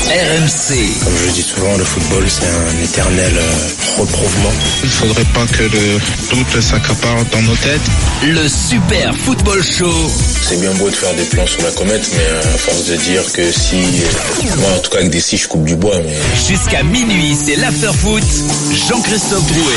RMC. Comme je le dis souvent, le football c'est un éternel reprouvement. Il ne faudrait pas que le doute s'accapare dans nos têtes. Le Super Football Show. C'est bien beau de faire des plans sur la comète, mais à force de dire que si... Moi en tout cas avec des scies je coupe du bois, mais... Jusqu'à minuit, c'est l'after-foot. Jean-Christophe Drouet.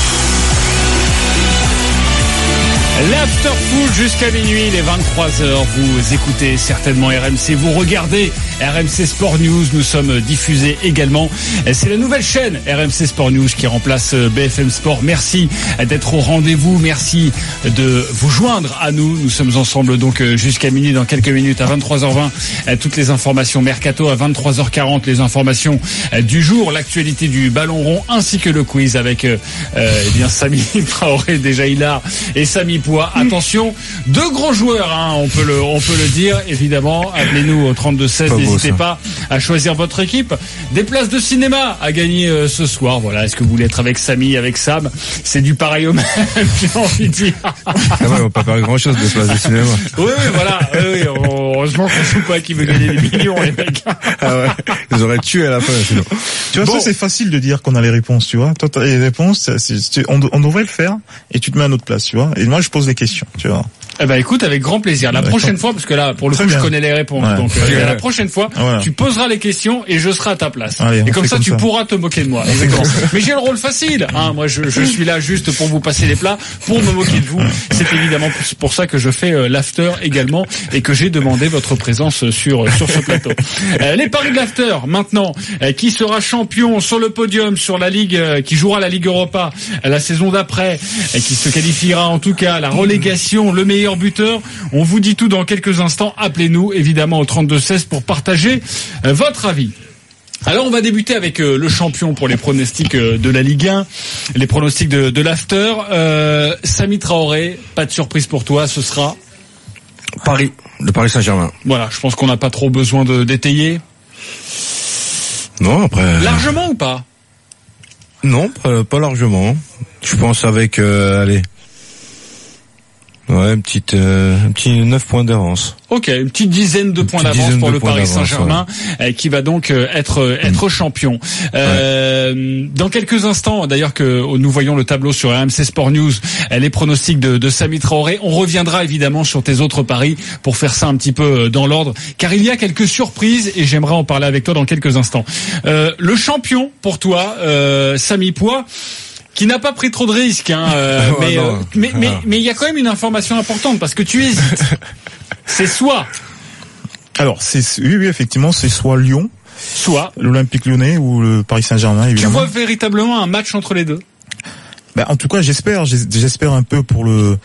L'after-foot jusqu'à minuit, les 23h, vous écoutez certainement RMC, vous regardez RMC Sport News, nous sommes diffusés également. C'est la nouvelle chaîne RMC Sport News qui remplace BFM Sport. Merci d'être au rendez-vous, merci de vous joindre à nous. Nous sommes ensemble donc jusqu'à minuit, dans quelques minutes à 23h20. Toutes les informations Mercato, à 23h40 les informations du jour, l'actualité du ballon rond ainsi que le quiz avec Samy Traoré, déjà Hilar et Samy Poix. Attention, deux gros joueurs, on peut le dire, évidemment. Appelez-nous au 32-16, n'hésitez pas à choisir votre équipe. Des places de cinéma à gagner ce soir. Voilà, est-ce que vous voulez être avec Samy, avec Sam? C'est du pareil au même, j'ai envie de dire. On va pas faire grand-chose des places de cinéma. Oui, voilà. Oui, heureusement qu'on ne sait pas qui veut gagner des millions, les mecs. Ah ouais, ils auraient tué à la fin, sinon. Tu vois, ça c'est facile de dire qu'on a les réponses, tu vois. Toi, t'as les réponses, on devrait le faire, et tu te mets à notre place, tu vois. Et moi, je pose des questions, tu vois. Eh ben écoute, avec grand plaisir. La prochaine fois, parce que là, pour le coup, je connais les réponses. Ouais. Donc la prochaine fois, tu poseras les questions et je serai à ta place. Allez, et comme ça, tu pourras te moquer de moi. Mais j'ai le rôle facile. Moi, je suis là juste pour vous passer les plats, pour me moquer de vous. C'est évidemment pour ça que je fais l'after également et que j'ai demandé votre présence sur ce plateau. Les paris de l'after, maintenant. Qui sera champion sur le podium, sur la Ligue, qui jouera la Ligue Europa la saison d'après, qui se qualifiera en tout cas à la relégation, le meilleur buteur. On vous dit tout dans quelques instants. Appelez-nous évidemment au 32-16 pour partager votre avis. Alors on va débuter avec le champion pour les pronostics de la Ligue 1, les pronostics de l'after. Samy Traoré, pas de surprise pour toi, ce sera Paris, le Paris Saint-Germain. Voilà, je pense qu'on n'a pas trop besoin d'étayer. Non, après... Largement ou pas? Non, pas largement. Je pense avec... allez... Ouais, un petit 9 points d'avance. Ok, une petite dizaine de points d'avance pour le Paris Saint-Germain, qui va donc être champion. Dans quelques instants, d'ailleurs que nous voyons le tableau sur RMC Sport News, les pronostics de Samy Traoré. On reviendra évidemment sur tes autres paris pour faire ça un petit peu dans l'ordre, car il y a quelques surprises et j'aimerais en parler avec toi dans quelques instants. Le champion pour toi, Samy Poix, qui n'a pas pris trop de risques, mais il y a quand même une information importante parce que tu hésites. C'est soit. Alors oui, effectivement, c'est soit Lyon, soit l'Olympique Lyonnais ou le Paris Saint-Germain. Évidemment. Tu vois véritablement un match entre les deux? En tout cas, j'espère un peu pour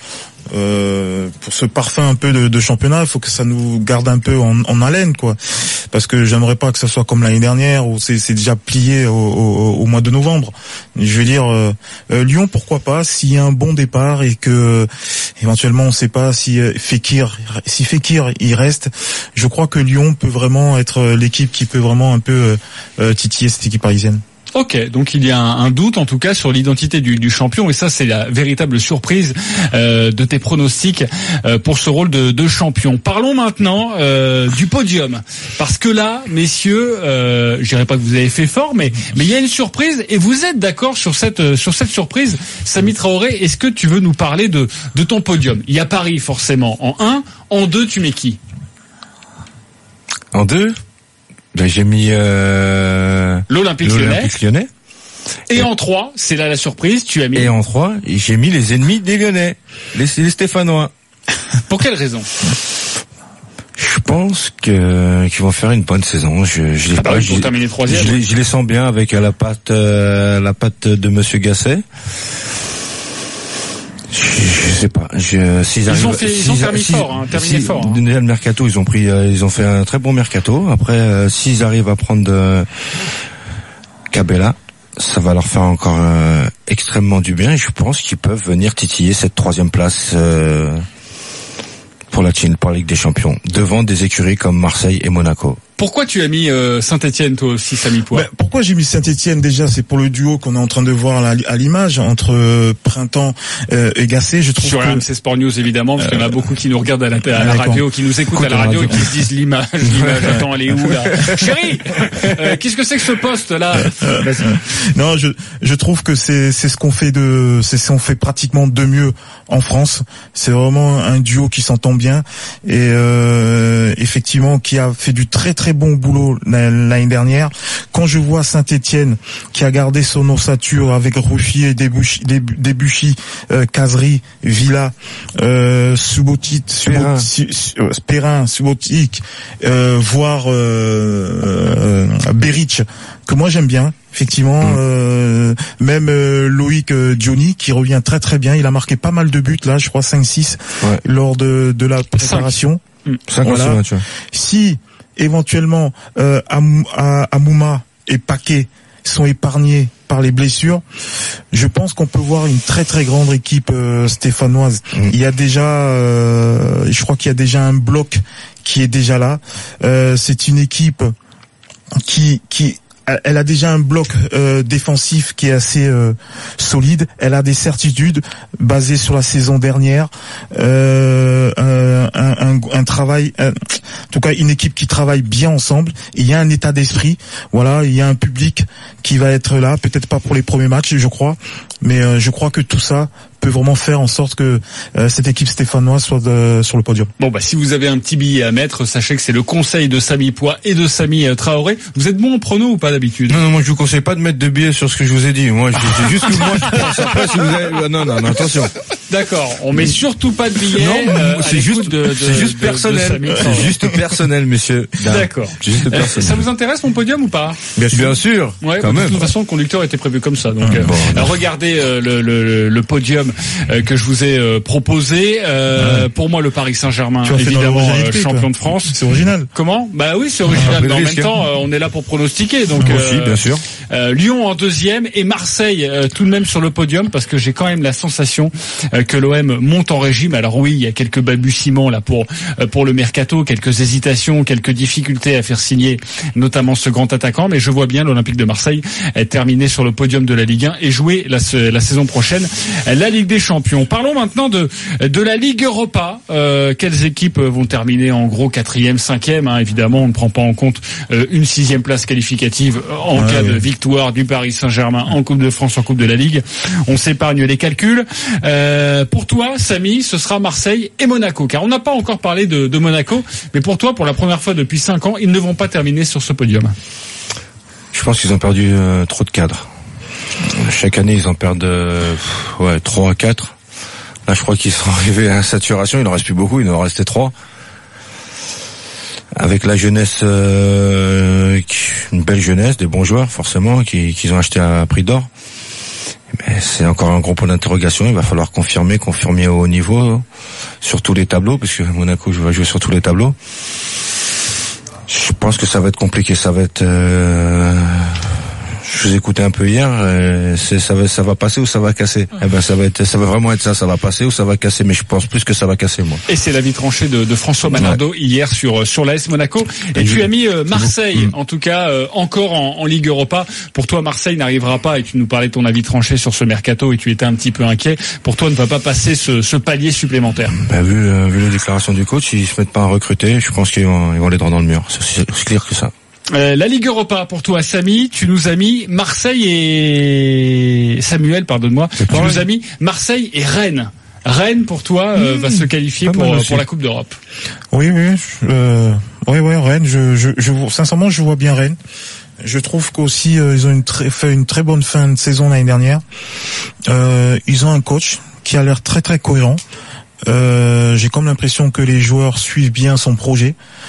ce parfum un peu de championnat. Il faut que ça nous garde un peu en haleine, quoi. Parce que j'aimerais pas que ça soit comme l'année dernière où c'est déjà plié au mois de novembre. Je veux dire, Lyon, pourquoi pas, s'il y a un bon départ et que éventuellement on sait pas si Fekir il reste. Je crois que Lyon peut vraiment être l'équipe qui peut vraiment un peu titiller cette équipe parisienne. Ok, donc il y a un doute en tout cas sur l'identité du champion et ça c'est la véritable surprise de tes pronostics pour ce rôle de champion. Parlons maintenant du podium parce que là, messieurs, je dirais pas que vous avez fait fort, mais il y a une surprise et vous êtes d'accord sur cette surprise. Samy Traoré, est-ce que tu veux nous parler de ton podium? Il y a Paris forcément en 1, en 2 tu mets qui? En 2 j'ai mis l'Olympique Lyonnais. Et en 3, c'est là la surprise, tu as mis... Et en 3, j'ai mis les ennemis des Lyonnais, les Stéphanois. Pour quelle raison? Je pense qu'ils vont faire une bonne saison. Ils vont terminer 3e. Je les sens bien avec la patte de Monsieur Gasset. Je sais pas. S'ils arrivent, ils ont terminé fort. Le mercato, ils ont fait un très bon mercato. Après, s'ils arrivent à prendre Cabella, ça va leur faire encore extrêmement du bien. Et je pense qu'ils peuvent venir titiller cette 3e place pour la Ligue des Champions, devant des écuries comme Marseille et Monaco. Pourquoi tu as mis Saint-Etienne, toi aussi, Samy Poix? Pourquoi j'ai mis Saint-Etienne? Déjà, c'est pour le duo qu'on est en train de voir à l'image entre Printemps et Gasset. Je trouve sur RMC Sport News, évidemment, parce qu'il y en a beaucoup qui nous regardent à la radio, qui nous écoutent à la radio et qui se disent l'image, attends, elle est où, là? Chérie! Qu'est-ce que c'est que ce poste-là? Non, je trouve que c'est ce qu'on fait pratiquement de mieux en France. C'est vraiment un duo qui s'entend bien et effectivement qui a fait du très très bon boulot l'année dernière. Quand je vois Saint-Etienne qui a gardé son ossature avec Ruffier, Debuchy, Cazerie, Villa, Perrin, Subotic, voire Beric, que moi j'aime bien. Effectivement, même Loïc Diony qui revient très très bien. Il a marqué pas mal de buts là, je crois 5-6 lors de la préparation. 5 voilà. Si éventuellement Amouma et Paquet sont épargnés par les blessures, je pense qu'on peut voir une très très grande équipe stéphanoise. Il y a déjà, je crois qu'il y a déjà un bloc qui est déjà là. C'est une équipe qui elle a déjà un bloc défensif qui est assez solide. Elle a des certitudes basées sur la saison dernière. Un travail, en tout cas une équipe qui travaille bien ensemble. Il y a un état d'esprit. Voilà, il y a un public qui va être là. Peut-être pas pour les premiers matchs, je crois, mais je crois que tout ça peut vraiment faire en sorte que cette équipe stéphanoise soit sur le podium. Bon, si vous avez un petit billet à mettre, sachez que c'est le conseil de Samy Poix et de Samy Traoré. Vous êtes bon en prono ou pas d'habitude? Non, moi je vous conseille pas de mettre de billets sur ce que je vous ai dit. Moi, c'est juste que moi je pense. Après, si vous avez... non, attention. D'accord, on met surtout pas de billets. Non, c'est juste personnel. C'est juste personnel, monsieur. D'accord. Juste personnel. Ça vous intéresse mon podium ou pas? Bien sûr. Ouais, quand même. De toute façon, le conducteur était prévu comme ça. Donc, regardez le podium que je vous ai proposé. Pour moi, le Paris Saint-Germain, évidemment, champion de France. C'est original. Comment? Oui, c'est original. Mais en même temps, on est là pour pronostiquer. Donc, aussi, bien sûr. Lyon en deuxième et Marseille tout de même sur le podium parce que j'ai quand même la sensation que l'OM monte en régime. Alors oui, il y a quelques balbutiements là pour le mercato, quelques hésitations, quelques difficultés à faire signer notamment ce grand attaquant, mais je vois bien l'Olympique de Marseille terminer sur le podium de la Ligue 1 et jouer la saison prochaine la Ligue des Champions. Parlons maintenant de la Ligue Europa. Quelles équipes vont terminer en gros 4e, 5e, évidemment, on ne prend pas en compte une 6e place qualificative en cas de victoire du Paris Saint-Germain en Coupe de France, en Coupe de la Ligue. On s'épargne les calculs. Pour toi, Samy, ce sera Marseille et Monaco, car on n'a pas encore parlé de Monaco, mais pour toi, pour la première fois depuis 5 ans, ils ne vont pas terminer sur ce podium. Je pense qu'ils ont perdu trop de cadres. Chaque année, ils en perdent 3 à 4. Là, je crois qu'ils sont arrivés à la saturation. Il n'en reste plus beaucoup. Il en restait 3. Avec la jeunesse, une belle jeunesse, des bons joueurs, forcément, qu'ils ont acheté à prix d'or. Mais c'est encore un gros point d'interrogation. Il va falloir confirmer au haut niveau, sur tous les tableaux, parce que Monaco va jouer sur tous les tableaux. Je pense que ça va être compliqué. Ça va être... Je vous écoutais un peu hier, ça va passer ou ça va casser. Ça va vraiment être ça va passer ou ça va casser, mais je pense plus que ça va casser, moi. Et c'est l'avis tranché de François Manardo hier sur l'AS Monaco. Et tu as mis Marseille, en tout cas, encore en Ligue Europa. Pour toi, Marseille n'arrivera pas, et tu nous parlais de ton avis tranché sur ce mercato et tu étais un petit peu inquiet. Pour toi, ne va pas passer ce palier supplémentaire. Vu les déclarations du coach, ils se mettent pas à recruter, je pense qu'ils vont les droit dans le mur. C'est clair que ça. La Ligue Europa pour toi, Samy, tu nous as mis Marseille et Samuel, pardonne-moi, tu nous as mis Marseille et Rennes. Rennes pour toi va se qualifier pour la Coupe d'Europe. Oui, Rennes. Sincèrement, je vois bien Rennes. Je trouve qu'aussi ils ont fait une très bonne fin de saison l'année dernière. Ils ont un coach qui a l'air très très cohérent. J'ai comme l'impression que les joueurs suivent bien son projet.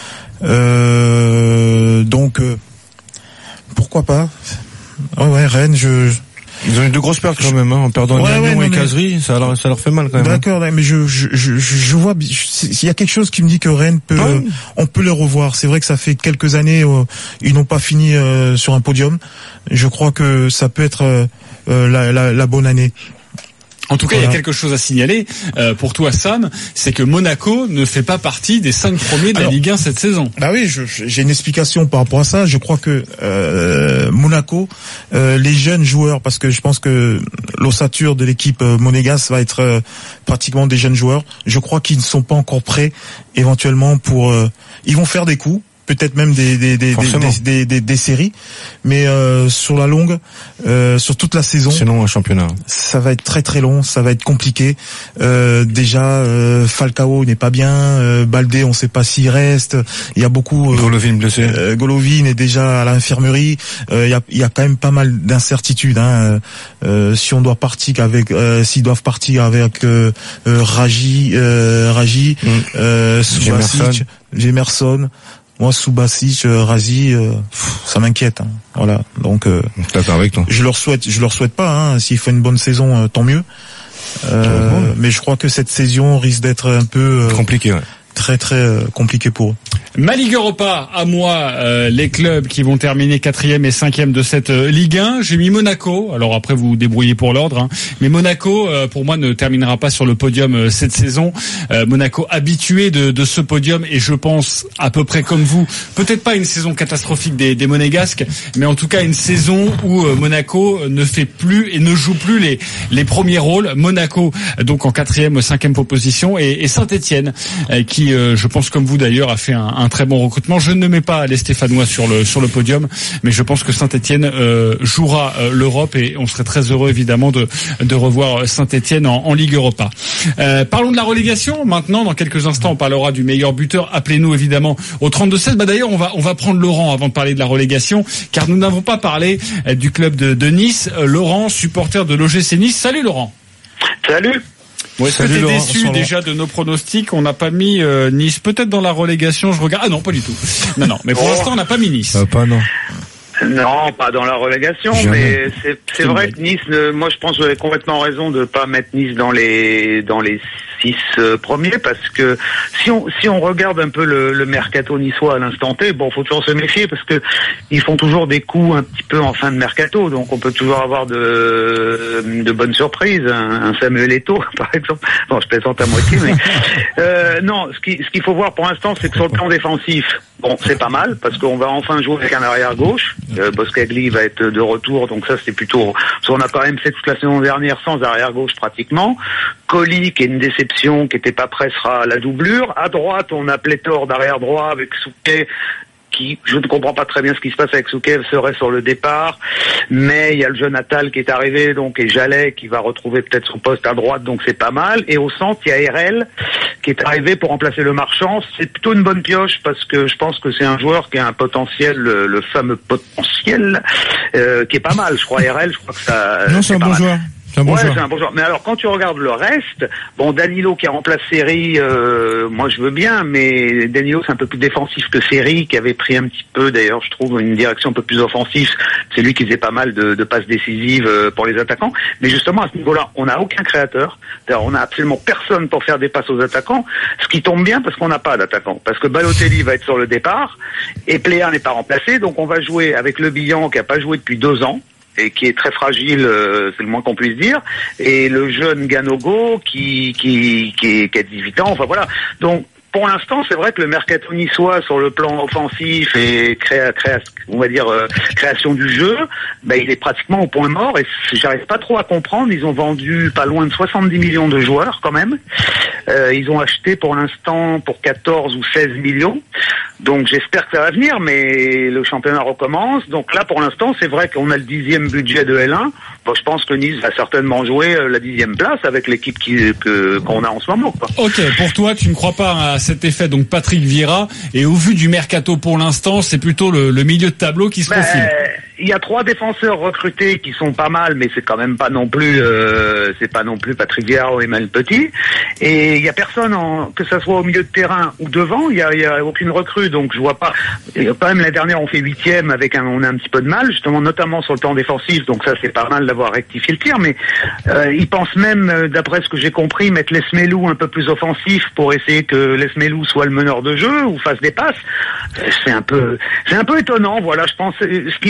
Donc pourquoi pas. Rennes, ils ont eu de grosses pertes quand même, en perdant Lyon et Cazerie, ça leur fait mal quand même. D'accord, mais je vois, il y a quelque chose qui me dit que Rennes on peut les revoir. C'est vrai que ça fait quelques années ils n'ont pas fini sur un podium. Je crois que ça peut être la bonne année. En tout cas, il y a quelque chose à signaler pour toi, Sam, c'est que Monaco ne fait pas partie des 5 premiers de la Ligue 1 cette saison. Bah oui, j'ai une explication par rapport à ça. Je crois que Monaco, les jeunes joueurs, parce que je pense que l'ossature de l'équipe monégasque va être pratiquement des jeunes joueurs. Je crois qu'ils ne sont pas encore prêts, éventuellement pour. Ils vont faire des coups. Peut-être même des séries, mais sur la longue, sur toute la saison. C'est long un championnat. Ça va être très très long, ça va être compliqué. Déjà, Falcao n'est pas bien, Baldé, on ne sait pas s'il reste. Il y a beaucoup. Golovin blessé. Golovin est déjà à l'infirmerie. Il y a quand même pas mal d'incertitudes. Si on doit partir avec, s'ils doivent partir avec Raji, Subasic, Jemerson. Moi, Subasic, Razi, ça m'inquiète. Voilà. Donc, d'accord avec toi. Je leur souhaite pas. S'ils font une bonne saison, tant mieux. Mais je crois que cette saison risque d'être un peu compliquée. Ouais. Très très compliqué pour eux. Ma Ligue Europa, à moi, les clubs qui vont terminer 4e et 5e de cette Ligue 1. J'ai mis Monaco. Alors après, vous vous débrouillez pour l'ordre. Mais Monaco, pour moi, ne terminera pas sur le podium cette saison. Monaco habitué de ce podium et je pense à peu près comme vous. Peut-être pas une saison catastrophique des Monégasques, mais en tout cas une saison où Monaco ne fait plus et ne joue plus les premiers rôles. Monaco, donc en 4e, 5e position et Saint-Etienne qui je pense comme vous d'ailleurs a fait un très bon recrutement. Je ne mets pas les Stéphanois sur le podium, mais je pense que Saint-Etienne jouera l'Europe et on serait très heureux évidemment de revoir Saint-Etienne en Ligue Europa. Parlons de la relégation maintenant. Dans quelques instants, on parlera du meilleur buteur. Appelez-nous évidemment au 32-16. D'ailleurs, on va prendre Laurent avant de parler de la relégation, car nous n'avons pas parlé du club de Nice. Laurent, supporter de l'OGC Nice. Salut Laurent. Salut. Bon, est-ce que t'es déçu déjà de nos pronostics? On n'a pas mis Nice, peut-être dans la relégation, je regarde. Ah non, pas du tout. Non, mais pour l'instant, on n'a pas mis Nice. Pas non. Non, pas dans la relégation, mais c'est vrai que Nice, moi je pense que vous avez complètement raison de pas mettre Nice dans les 6 premiers, parce que si on regarde un peu le mercato niçois à l'instant T, bon, faut toujours se méfier parce que ils font toujours des coups un petit peu en fin de mercato, donc on peut toujours avoir de bonnes surprises. Un Samuel Eto'o, par exemple. Bon, je plaisante à moitié, mais non, ce qu'il faut voir pour l'instant, c'est que sur le plan défensif, bon, c'est pas mal parce qu'on va enfin jouer avec un arrière gauche. Boscagli va être de retour, donc ça c'est plutôt. Parce qu'on a quand même fait toute la saison dernière sans arrière gauche pratiquement. Colli, qui est une déception, qui était pas prêt, sera à la doublure. À droite, on a pléthore d'arrière droit avec Souquet, qui, je ne comprends pas très bien ce qui se passe avec Souquet, serait sur le départ, mais il y a le jeune Attal qui est arrivé, donc, et Jallet qui va retrouver peut-être son poste à droite, donc c'est pas mal. Et au centre, il y a RL qui est arrivé pour remplacer le Marchand. C'est plutôt une bonne pioche parce que je pense que c'est un joueur qui a un potentiel, le fameux potentiel, qui est pas mal. Je crois RL, je crois que ça. Non, c'est un bon joueur. C'est un bon joueur. Mais alors, quand tu regardes le reste, bon, Danilo qui remplace Seri, moi je veux bien, mais Danilo c'est un peu plus défensif que Seri, qui avait pris un petit peu, d'ailleurs, je trouve, une direction un peu plus offensive. C'est lui qui faisait pas mal de passes décisives pour les attaquants. Mais justement, à ce niveau-là, on n'a aucun créateur. D'ailleurs, on n'a absolument personne pour faire des passes aux attaquants, ce qui tombe bien parce qu'on n'a pas d'attaquant. Parce que Balotelli va être sur le départ, et Pléa n'est pas remplacé, donc on va jouer avec Le Bihan, qui a pas joué depuis 2 ans. Et qui est très fragile, c'est le moins qu'on puisse dire, et le jeune Ganogo qui a 18 ans, enfin voilà. Donc pour l'instant, c'est vrai que le mercato niçois sur le plan offensif et création du jeu, il est pratiquement au point mort, et j'arrive pas trop à comprendre. Ils ont vendu pas loin de 70 millions de joueurs quand même. Ils ont acheté pour l'instant pour 14 ou 16 millions. Donc j'espère que ça va venir, mais le championnat recommence. Donc là, pour l'instant, c'est vrai qu'on a le 10e budget de L1. Bon, je pense que Nice va certainement jouer la 10e place avec l'équipe qu'on a en ce moment, quoi. Ok, pour toi, tu ne crois pas à cet effet, donc Patrick Vieira, et au vu du mercato pour l'instant, c'est plutôt le milieu de tableau qui se profile. Il y a 3 défenseurs recrutés qui sont pas mal, mais c'est quand même pas non plus Patrick Vieira ou Emmanuel Petit. Et il y a personne, que ça soit au milieu de terrain ou devant, il y a aucune recrue, donc je vois pas. Et quand même, la dernière, on fait 8e on a un petit peu de mal, justement, notamment sur le plan défensif, donc ça c'est pas mal d'avoir rectifié le tir, mais ils pensent même, d'après ce que j'ai compris, mettre Lesmelou un peu plus offensif pour essayer que Lesmelou soit le meneur de jeu ou fasse des passes. C'est un peu étonnant, voilà, je pense. Ce qui me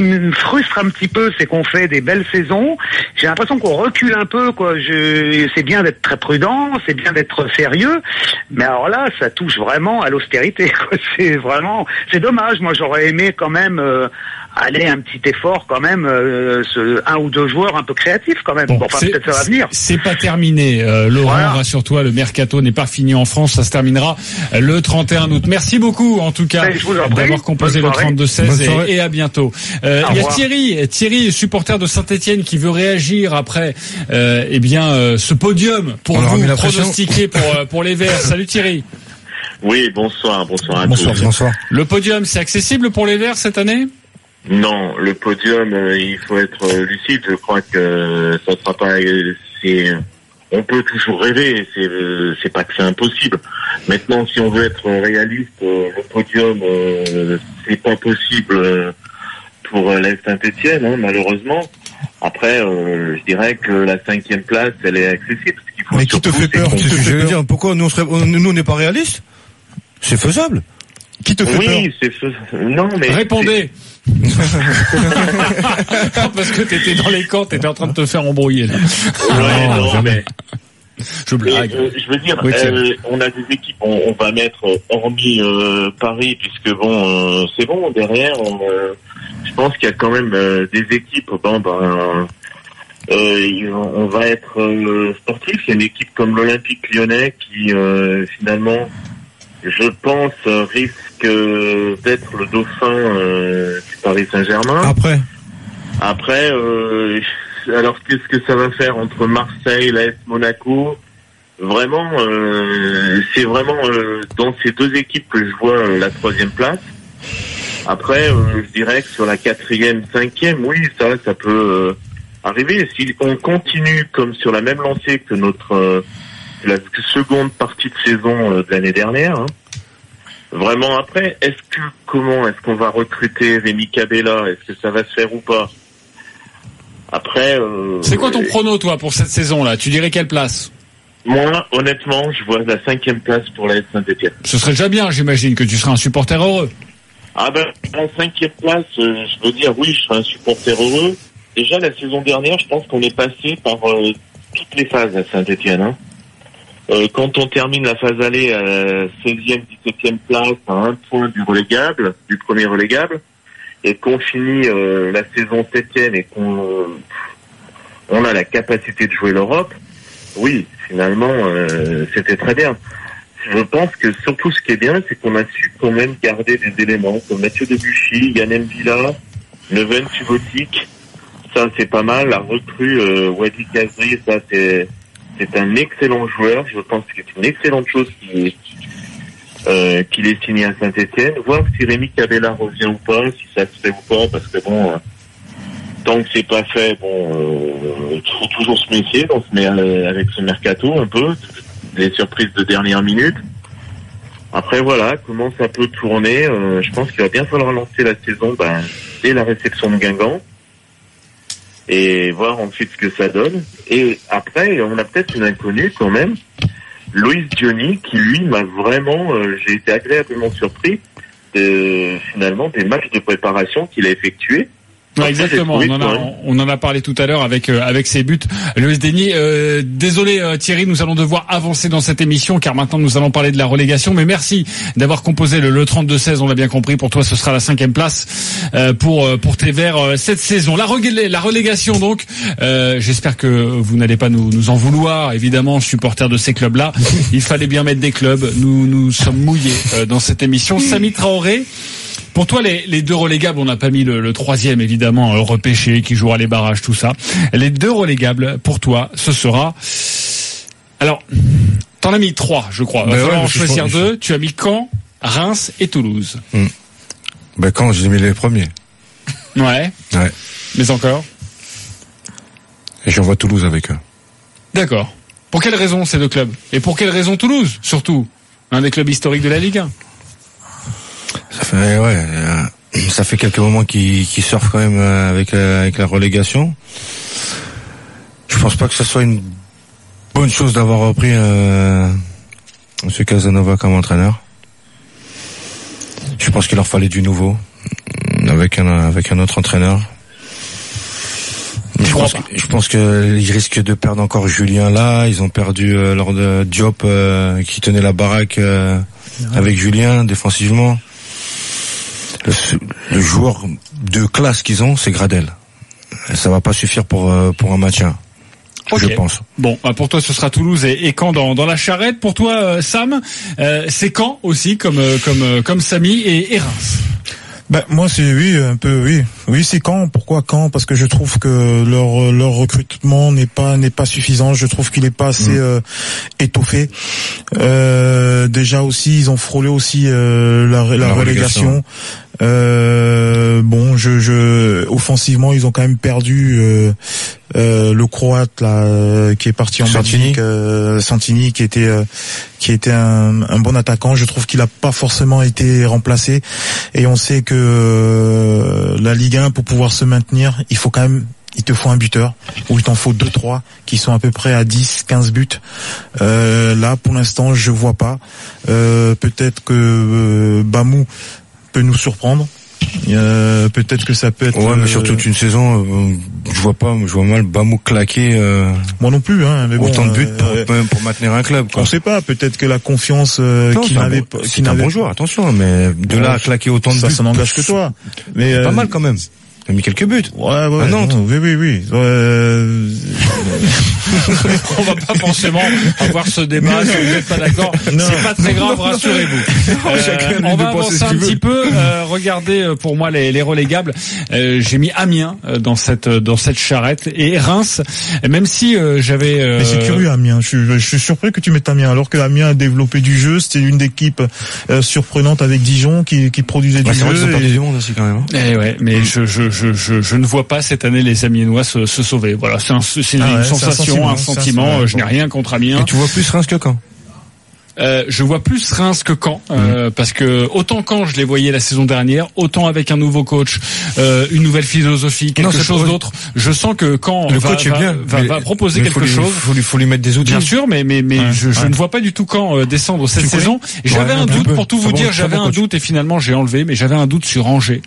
frustre un petit peu, c'est qu'on fait des belles saisons. J'ai l'impression qu'on recule un peu, quoi. C'est bien d'être très prudent, c'est bien d'être sérieux, mais alors là, ça touche vraiment à l'austérité, quoi. C'est dommage. Moi, j'aurais aimé quand même aller un petit effort quand même, un ou deux joueurs un peu créatifs quand même. Bon, enfin, peut-être ça va venir. C'est pas terminé, Laurent, voilà. Rassure-toi, le mercato n'est pas fini en France, ça se terminera le 31 août. Merci beaucoup en tout cas d'avoir composé le 32-16 et à bientôt. Il y a Thierry, supporter de Saint-Etienne, qui veut réagir après ce podium pour vous pronostiquer pour les Verts. Salut Thierry. Oui, bonsoir à tous. Bonsoir. Le podium, c'est accessible pour les Verts cette année ? Non, le podium, il faut être lucide. Je crois que ça sera pas. On peut toujours rêver. C'est pas que c'est impossible. Maintenant, si on veut être réaliste, le podium, c'est pas possible pour la Saint-Etienne, malheureusement. Après, je dirais que la 5e place, elle est accessible. Ce qu'il faut. Mais qui te fait peur? Je veux dire, pourquoi nous on n'est pas réalistes? C'est faisable. Qui te fait peur? Oui, c'est faisable. Non, mais répondez. Parce que t'étais dans les camps, t'étais en train de te faire embrouiller là. Ouais, non, mais je blague. Je veux dire, on a des équipes, on va mettre hormis Paris, puisque c'est bon derrière. Je pense qu'il y a quand même des équipes. On va être sportif. Il y a une équipe comme l'Olympique Lyonnais qui finalement, je pense, risque d'être le dauphin du Paris Saint-Germain. Après, alors qu'est-ce que ça va faire entre Marseille, l'AS Monaco? Vraiment, c'est vraiment dans ces deux équipes que je vois la 3e place. Après, je dirais que sur la 4e, 5e, oui, ça peut arriver. Si on continue comme sur la même lancée que la seconde partie de saison de l'année dernière. Vraiment, après, comment est-ce qu'on va recruter Rémi Cabella? Est-ce que ça va se faire ou pas? Après, c'est quoi ton prono, toi, pour cette saison-là? Tu dirais quelle place? Moi, honnêtement, je vois la 5e place pour la Saint-Etienne. Ce serait déjà bien, j'imagine, que tu seras un supporter heureux. Ah ben, en 5e place, je veux dire, oui, je serai un supporter heureux. Déjà, la saison dernière, je pense qu'on est passé par toutes les phases à Saint-Etienne, quand on termine la phase aller à 16e, 17e place, à 1 point du premier relégable, et qu'on finit la saison 7e et qu'on a la capacité de jouer l'Europe, oui, finalement, c'était très bien. Je pense que surtout ce qui est bien, c'est qu'on a su quand même garder des éléments comme Mathieu Debuchy, Yann M'Vila, Neven Subotic. Ça, c'est pas mal. La recrue Wadi Kazri, ça, c'est un excellent joueur. Je pense que c'est une excellente chose qu'il ait signé à Saint-Etienne. Voir si Rémi Cabella revient ou pas, si ça se fait ou pas, parce que tant que c'est pas fait, il faut toujours se méfier avec ce mercato un peu, des surprises de dernière minute. Après voilà, comment ça peut tourner, je pense qu'il va bien falloir lancer la saison dès la réception de Guingamp et voir ensuite ce que ça donne. Et après, on a peut-être une inconnue quand même, Loïs Diony, qui lui m'a vraiment, j'ai été agréablement surpris finalement des matchs de préparation qu'il a effectués. Ouais, exactement. On en a parlé tout à l'heure avec ses buts. Loïs Diony. Désolé Thierry, nous allons devoir avancer dans cette émission car maintenant nous allons parler de la relégation. Mais merci d'avoir composé le 32-16. On l'a bien compris. Pour toi, ce sera la 5e place pour tes Verts cette saison. La relégation donc. J'espère que vous n'allez pas nous en vouloir. Évidemment, supporters de ces clubs-là, il fallait bien mettre des clubs. Nous sommes mouillés dans cette émission. Samy Traoré. Pour toi, les deux relégables, on n'a pas mis le 3e, évidemment, repêché, qui jouera les barrages, tout ça. Les deux relégables, pour toi, ce sera... Alors, t'en as mis 3, je crois. Il va falloir en choisir 2. Tu as mis Caen, Reims et Toulouse. Caen, j'ai mis les premiers. Ouais. Mais encore? Et j'envoie Toulouse avec eux. D'accord. Pour quelles raisons, ces deux clubs? Et pour quelles raisons Toulouse, surtout? Un des clubs historiques de la Ligue 1. Ça fait quelques moments qu'ils surfent quand même avec la relégation. Je pense pas que ce soit une bonne chose d'avoir repris M. Casanova comme entraîneur. Je pense qu'il leur fallait du nouveau avec un autre entraîneur. Je pense qu'ils risquent de perdre encore Julien là. Ils ont perdu lors de Diop qui tenait la baraque avec Julien défensivement. Le joueur de classe qu'ils ont, c'est Gradel. Ça va pas suffire pour un maintien. Okay. Je pense. Bon, pour toi, ce sera Toulouse et Caen dans la charrette. Pour toi, Sam, c'est Caen aussi, comme Samy et Reims. Ben moi c'est un peu c'est Caen. Pourquoi Caen? Parce que je trouve que leur recrutement n'est pas suffisant. Je trouve qu'il est pas assez étoffé. Déjà aussi ils ont frôlé aussi la relégation. Offensivement ils ont quand même perdu le Croate là qui est parti en Belgique, Santini qui était un bon attaquant. Je trouve qu'il a pas forcément été remplacé et on sait que la Ligue 1 pour pouvoir se maintenir, il te faut un buteur, ou il t'en faut 2-3 qui sont à peu près à 10-15 buts. Là, pour l'instant, je vois pas. Peut-être que Bamou peut nous surprendre. Peut-être que ça peut être. Ouais, mais sur toute une saison, je vois mal Bamou claquer. Moi non plus, hein. Mais autant de buts pour maintenir un club. Quoi. On sait pas. Peut-être que la confiance qu'il n'avait pas. C'est un bon joueur, attention. Mais de là à claquer autant de buts, ça n'engage que toi. Mais c'est pas mal quand même. Il a mis quelques buts. Ouais. À Nantes. Oui. On va pas forcément avoir ce débat si vous n'êtes pas d'accord. C'est pas très grave, rassurez-vous. On va avancer un petit peu. Regardez pour moi les relégables. J'ai mis Amiens dans cette charrette et Reims. Même si j'avais. Mais c'est curieux Amiens. Je suis surpris que tu mettes Amiens alors que Amiens a développé du jeu. C'était une équipe surprenante avec Dijon qui produisait du jeu. C'est vrai qu'ils ont perdu du monde aussi quand même. Eh ouais, mais je ne vois pas cette année les Amiénois se sauver. Voilà, c'est une sensation, un sentiment. Je n'ai rien contre Amiens. Et tu vois plus Reims que Caen. Je vois plus Reims que Caen, parce que autant Caen je les voyais la saison dernière, autant avec un nouveau coach, une nouvelle philosophie, quelque chose d'autre. Je sens que Caen va proposer quelque chose. Faut lui mettre des outils. Bien sûr, mais je ne vois pas du tout Caen descendre cette saison. J'avais un doute, pour tout vous dire, j'avais un doute et finalement j'ai enlevé, mais j'avais un doute sur Angers.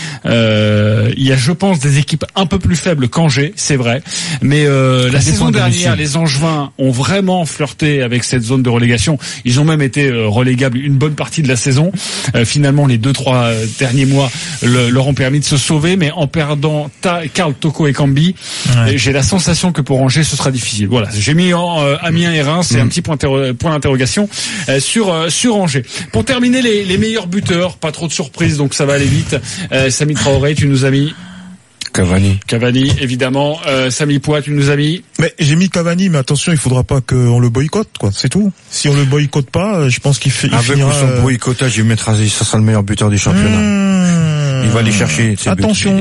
Il y a, je pense, des équipes un peu plus faibles qu'Angers, c'est vrai, mais la saison dernière, les Angevins ont vraiment flirté avec cette zone de relégation. Ils ont même été relégables une bonne partie de la saison. Finalement, les 2-3 derniers mois leur ont permis de se sauver, mais en perdant Karl Toko et Cambi, j'ai la sensation que pour Angers, ce sera difficile. Voilà, j'ai mis Amiens et Reims, c'est un petit point d'interrogation sur Angers. Pour terminer, les meilleurs buteurs, pas trop de surprises, donc ça va aller vite. Samy Traoré, tu nous as mis Cavani, évidemment. Samy Poit, tu nous as mis. Mais j'ai mis Cavani, mais attention, il faudra pas qu'on le boycotte, quoi. C'est tout. Si on le boycotte pas, je pense qu'il finira. Avec son boycottage, il mettra, ça sera le meilleur buteur du championnat. Il va aller chercher. Attention,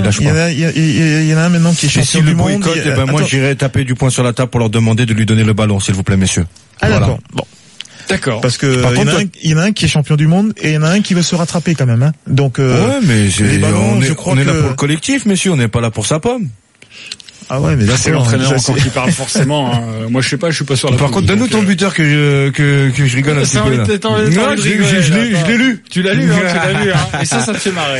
il y en a un maintenant qui est champion du monde. Si le boycott, moi j'irai taper du poing sur la table pour leur demander de lui donner le ballon, s'il vous plaît, messieurs. Ah voilà. D'accord. Bon. D'accord. Parce que il y en a un qui est champion du monde et il y en a un qui veut se rattraper quand même. Hein. Donc ouais, mais on est là pour le collectif, messieurs. On n'est pas là pour sa pomme. Ah ouais, mais là c'est l'entraîneur encore qui parle forcément. Hein. Moi je suis pas sur la. Par contre, donne-nous ton buteur que je rigole un petit peu là. Non, je l'ai lu. Tu l'as lu, hein, tu l'as lu. Hein. Et ça te fait marrer.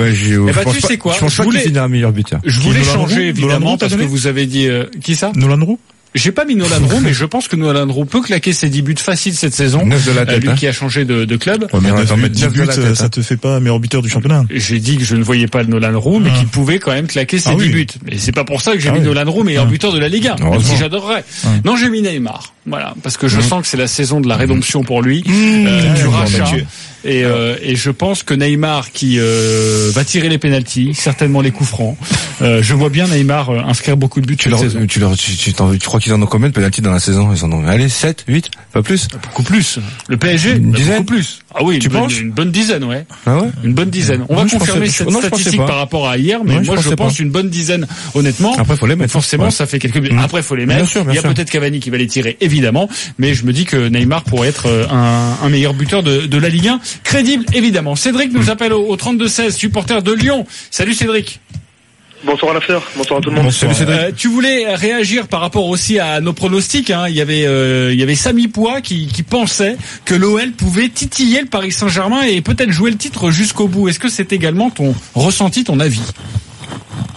Tu sais quoi? Je pense pas qu'il finira meilleur buteur. Je voulais changer évidemment parce que vous avez dit qui ça? Nolan Roux. J'ai pas mis Nolan Roux, mais je pense que Nolan Roux peut claquer ses 10 buts faciles cette saison. 9 de la tête, lui qui a changé de club. Ouais, mais 10 buts, ça te fait pas meilleur buteur du championnat. J'ai dit que je ne voyais pas Nolan Roux, mais qu'il pouvait quand même claquer ses 10 buts. Mais c'est pas pour ça que j'ai mis Nolan Roux meilleur buteur de la Ligue 1, même si j'adorerais. Non, j'ai mis Neymar. Voilà, parce que je sens que c'est la saison de la rédemption pour lui, du rachat. Et je pense que Neymar qui va tirer les pénaltys, certainement les coups francs. Je vois bien Neymar inscrire beaucoup de buts cette saison. Tu crois qu'ils en ont combien de pénaltys dans la saison? Ils en ont 7, 8, pas plus? Beaucoup plus. Le PSG, beaucoup plus. Ah oui, une bonne dizaine, ouais. Ah ouais? Une bonne dizaine. On va confirmer cette statistique par rapport à hier, mais moi je pense une bonne dizaine, honnêtement. Après faut les mettre. Forcément, ça fait quelques buts. Après faut les mettre. Il y a peut-être Cavani qui va les tirer, évidemment, mais je me dis que Neymar pourrait être un meilleur buteur de la Ligue 1. Crédible, évidemment. Cédric nous appelle au 32-16, supporter de Lyon. Salut Cédric. Bonsoir à l'after, bonsoir à tout le monde. Tu voulais réagir par rapport aussi à nos pronostics. Hein. Il y avait Samy Poit qui pensait que l'OL pouvait titiller le Paris Saint-Germain et peut-être jouer le titre jusqu'au bout. Est-ce que c'est également ton ressenti, ton avis?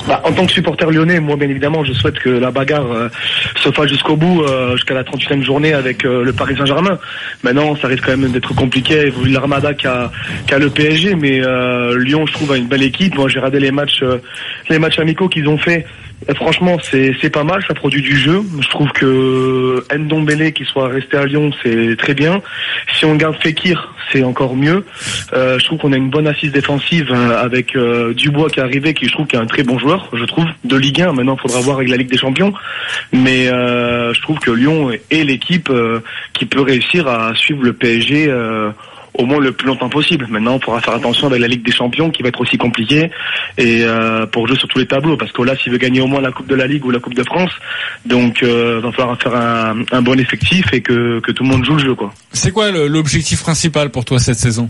En tant que supporter lyonnais, moi bien évidemment, je souhaite que la bagarre se fasse jusqu'au bout, jusqu'à la 38e journée avec le Paris Saint-Germain. Maintenant, ça risque quand même d'être compliqué, vu l'Armada qu'a le PSG, mais Lyon, je trouve, a une belle équipe. Moi, j'ai regardé les matchs amicaux qu'ils ont fait. Et franchement, c'est pas mal, ça produit du jeu. Je trouve que Ndombele qui soit resté à Lyon, c'est très bien. Si on garde Fekir, c'est encore mieux. Je trouve qu'on a une bonne assise défensive avec Dubois qui est arrivé, qui je trouve qui est un très bon joueur, je trouve, de Ligue 1. Maintenant, il faudra voir avec la Ligue des Champions. Mais je trouve que Lyon est l'équipe qui peut réussir à suivre le PSG au moins le plus longtemps possible. Maintenant, il faudra faire attention avec la Ligue des Champions qui va être aussi compliquée et pour jouer sur tous les tableaux, parce que là, s'il veut gagner au moins la Coupe de la Ligue ou la Coupe de France, donc il va falloir faire un bon effectif et que tout le monde joue le jeu, quoi. C'est quoi l'objectif principal pour toi cette saison?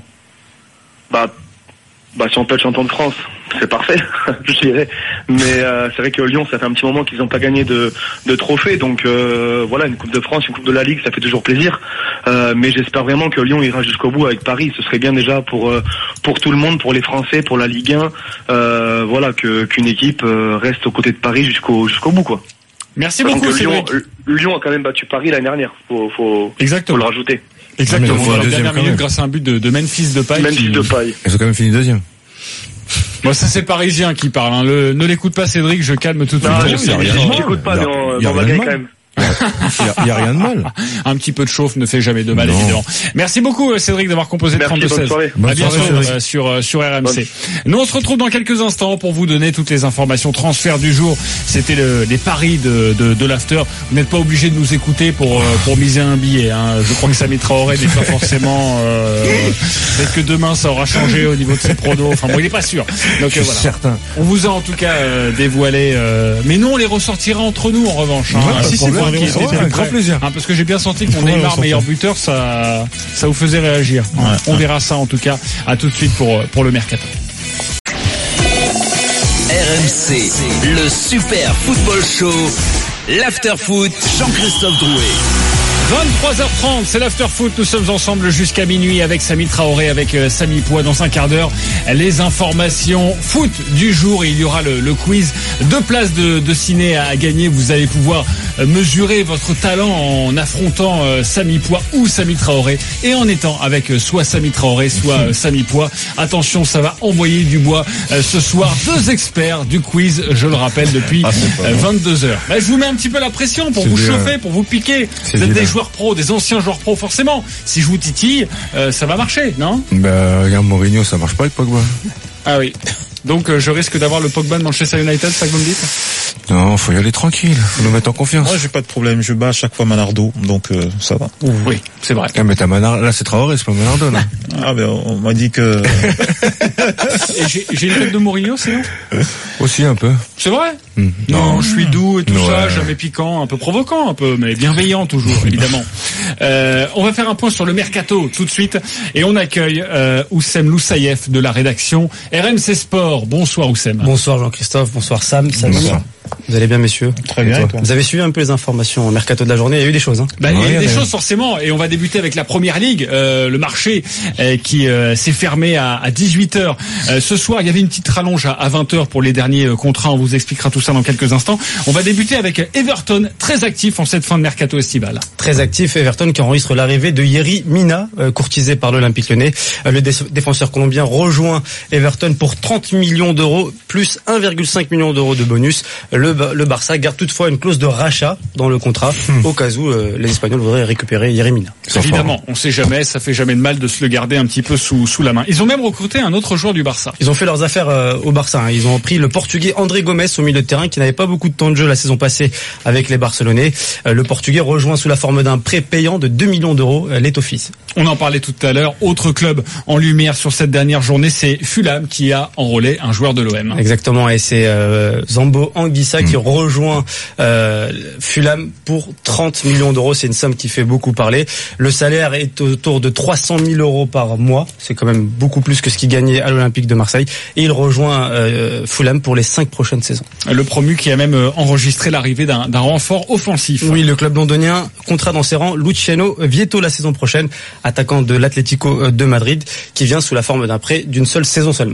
Si on peut être champion de France, c'est parfait, je dirais. Mais c'est vrai que Lyon, ça fait un petit moment qu'ils n'ont pas gagné de trophée, donc voilà, une Coupe de France, une Coupe de la Ligue, ça fait toujours plaisir. Mais j'espère vraiment que Lyon ira jusqu'au bout avec Paris. Ce serait bien déjà pour tout le monde, pour les Français, pour la Ligue 1, voilà, qu'une équipe reste aux côtés de Paris jusqu'au bout, quoi. Merci beaucoup, Cédric. Lyon a quand même battu Paris l'année dernière. Faut le rajouter. Exactement. Dans la dernière minute, grâce à un but de Memphis Depay. Ils ont quand même fini deuxième. Bon, ça c'est parisien qui parle. Hein. Ne l'écoute pas, Cédric. Je calme tout de suite. J'écoute pas, mais on va gagner quand même. Il y a rien de mal. Un petit peu de chauffe ne fait jamais de mal, évidemment. Merci beaucoup, Cédric, d'avoir composé le 32-16. À bientôt sur RMC. Nous, on se retrouve dans quelques instants pour vous donner toutes les informations transfert du jour. C'était les paris de l'after. Vous n'êtes pas obligé de nous écouter pour miser un billet. Hein. Je crois que Samy Traoré n'est pas forcément. Peut-être que demain ça aura changé au niveau de ses pronos. Enfin bon, il n'est pas sûr. Donc voilà. Certain. On vous a en tout cas dévoilé. Mais nous, on les ressortira entre nous en revanche. Hein. Avec grand plaisir. Parce que j'ai bien senti que mon Neymar meilleur buteur, ça vous faisait réagir. On verra ça en tout cas. À tout de suite pour le mercato. RMC, le super football show, l'after foot, Jean-Christophe Drouet. 23h30, c'est l'after foot. Nous sommes ensemble jusqu'à minuit avec Samy Traoré, avec Samy Poix. Dans un quart d'heure, les informations foot du jour. Et il y aura le quiz. 2 places de ciné à gagner. Vous allez pouvoir mesurer votre talent en affrontant Samy Poix ou Samy Traoré et en étant avec soit Samy Traoré, soit Samy Poix. Attention, ça va envoyer du bois ce soir. 2 experts du quiz, je le rappelle, depuis 22h. Je vous mets un petit peu la pression pour vous chauffer, pour vous piquer. Vous êtes des joueurs pro, des anciens joueurs pro, forcément. Si je vous titille, ça va marcher, non? Regarde Mourinho, ça marche pas avec Pogba. Ah oui. Donc je risque d'avoir le Pogba de Manchester United, c'est ça que vous me dites? Non, faut y aller tranquille, faut nous mettre en confiance. Moi, j'ai pas de problème, je bats à chaque fois Manardo, donc ça va. Oui, c'est vrai. Mais t'as Manardo, là c'est Traoré, c'est pas Manardo là. On m'a dit que. Et j'ai une tête de Mourinho, sinon? Aussi un peu. C'est vrai? Non, je suis doux et tout ça, jamais piquant, un peu provoquant, un peu, mais bienveillant toujours, évidemment. On va faire un point sur le mercato tout de suite et on accueille Oussem Loussaïef de la rédaction RMC Sport. Bonsoir Oussem. Bonsoir Jean-Christophe, bonsoir Sam. Bonsoir. Vous allez bien, messieurs? Très bien. Vous avez suivi un peu les informations au mercato de la journée? Il y a eu des choses, hein? Il y a eu des choses forcément, et on va débuter avec la Première Ligue, le marché qui s'est fermé à 18h. Ce soir, il y avait une petite rallonge à 20h pour les derniers contrats. On vous expliquera tout ça dans quelques instants. On va débuter avec Everton, très actif en cette fin de mercato estival. Très actif, Everton qui enregistre l'arrivée de Yerry Mina, courtisé par l'Olympique Lyonnais. Le défenseur colombien rejoint Everton pour 30 millions d'euros plus 1,5 million d'euros de bonus. Le Barça garde toutefois une clause de rachat dans le contrat au cas où les Espagnols voudraient récupérer Yerry Mina. Évidemment, on sait jamais, ça fait jamais de mal de se le garder un petit peu sous la main. Ils ont même recruté un autre joueur du Barça. Ils ont fait leurs affaires au Barça. Hein. Ils ont pris le Portugais André Gomes au milieu de terrain qui n'avait pas beaucoup de temps de jeu la saison passée avec les Barcelonais. Le Portugais rejoint sous la forme d'un prêt payant de 2 millions d'euros l'Etofis. On en parlait tout à l'heure. Autre club en lumière sur cette dernière journée, c'est Fulham qui a enrôlé un joueur de l'OM. Exactement, et c'est Zambo Anguissa qui rejoint Fulham pour 30 millions d'euros. C'est une somme qui fait beaucoup parler. Le salaire est autour de 300 000 euros par mois. C'est quand même beaucoup plus que ce qu'il gagnait à l'Olympique de Marseille. Et il rejoint Fulham pour les 5 prochaines saisons. Le promu qui a même enregistré l'arrivée d'un renfort offensif. Oui, le club londonien comptera dans ses rangs Luciano Vieto la saison prochaine, attaquant de l'Atlético de Madrid, qui vient sous la forme d'un prêt d'une seule saison seulement.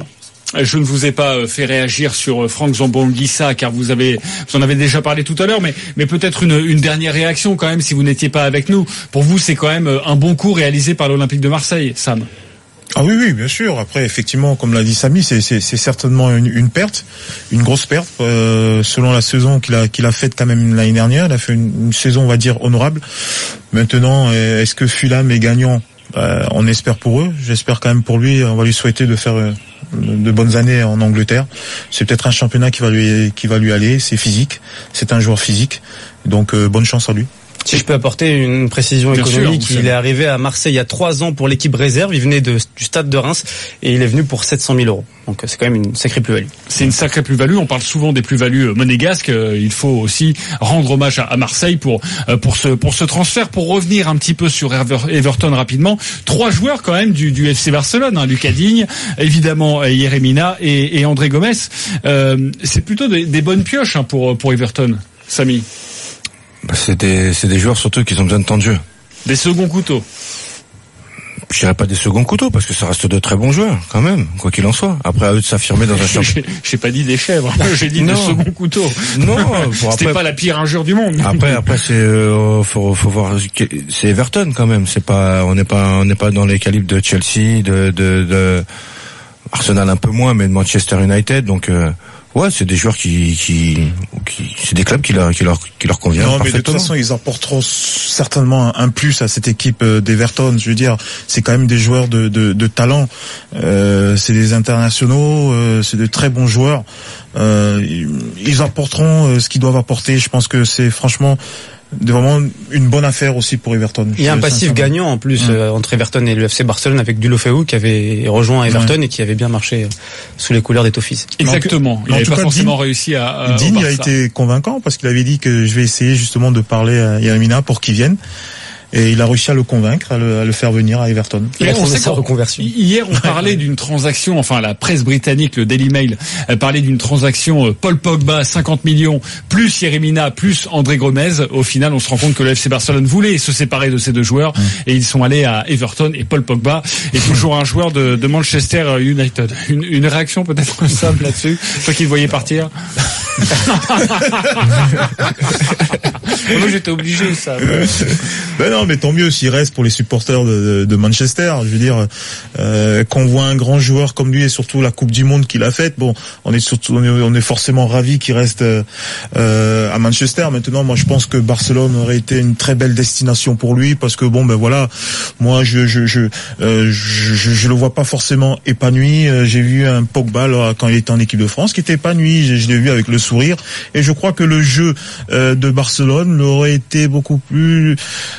Je ne vous ai pas fait réagir sur Franck Zambo-Anguissa car vous en avez déjà parlé tout à l'heure, mais peut-être une dernière réaction quand même si vous n'étiez pas avec nous. Pour vous, c'est quand même un bon coup réalisé par l'Olympique de Marseille, Sam. Ah oui, bien sûr. Après, effectivement, comme l'a dit Samy, c'est certainement une perte, une grosse perte, selon la saison qu'il a faite quand même l'année dernière. Il a fait une saison, on va dire, honorable. Maintenant, est-ce que Fulham est gagnant? On espère pour eux. J'espère quand même pour lui. On va lui souhaiter de faire de bonnes années en Angleterre. C'est peut-être un championnat qui va lui aller. C'est physique. C'est un joueur physique. Donc, bonne chance à lui. Si je peux apporter une précision économique, il est arrivé à Marseille il y a 3 ans pour l'équipe réserve. Il venait du Stade de Reims et il est venu pour 700 000 €. Donc c'est quand même une sacrée plus-value. C'est une sacrée plus-value. On parle souvent des plus-values monégasques. Il faut aussi rendre hommage à Marseille pour ce transfert. Pour revenir un petit peu sur Everton rapidement, 3 joueurs quand même du FC Barcelone, hein, Lucas Digne, évidemment Yerry Mina et André Gomes. C'est plutôt des bonnes pioches hein, pour Everton. Samy. C'est des joueurs surtout qui ont besoin de temps de jeu. Des seconds couteaux. Je dirais pas des seconds couteaux parce que ça reste de très bons joueurs quand même, quoi qu'il en soit. Après à eux de s'affirmer dans un championnat. J'ai pas dit des chèvres, j'ai dit des seconds couteaux. Non, c'était pas la pire injure du monde. Après c'est faut voir, c'est Everton quand même. On n'est pas dans les calibres de Chelsea, de Arsenal un peu moins, mais de Manchester United. Donc ouais, c'est des joueurs c'est des clubs qui leur conviennent. Non, mais de toute façon, ils apporteront certainement un plus à cette équipe d'Everton. Je veux dire, c'est quand même des joueurs de talent. C'est des internationaux, c'est de très bons joueurs. Ils apporteront ce qu'ils doivent apporter. Je pense que c'est franchement vraiment une bonne affaire aussi pour Everton. Il y a un passif gagnant en plus entre Everton et le FC Barcelone avec Deulofeu qui avait rejoint Everton et qui avait bien marché sous les couleurs des Toffees. Exactement. Il n'avait pas forcément réussi à Digne a été convaincant parce qu'il avait dit que je vais essayer justement de parler à Yerry Mina pour qu'il vienne. Et il a réussi à le convaincre, à le faire venir à Everton. Il a trouvé sa reconversion. Hier, on parlait d'une transaction, enfin la presse britannique, le Daily Mail, parlait d'une transaction Paul Pogba, 50 millions, plus Yerry Mina, plus André Gomes. Au final, on se rend compte que le FC Barcelone voulait se séparer de ces deux joueurs et ils sont allés à Everton et Paul Pogba est toujours un joueur de Manchester United. Une réaction peut-être simple là-dessus, toi qui le voyais partir. Moi j'étais obligé ça. Ben non, mais tant mieux s'il reste pour les supporters de Manchester. Je veux dire, qu'on voit un grand joueur comme lui et surtout la Coupe du Monde qu'il a faite. Bon, on est forcément ravis qu'il reste à Manchester. Maintenant, moi, je pense que Barcelone aurait été une très belle destination pour lui parce que bon, ben voilà, moi, je le vois pas forcément épanoui. J'ai vu un Pogba là, quand il était en équipe de France qui était épanoui. Je l'ai vu avec le sourire et je crois que le jeu de Barcelone aurait été beaucoup plus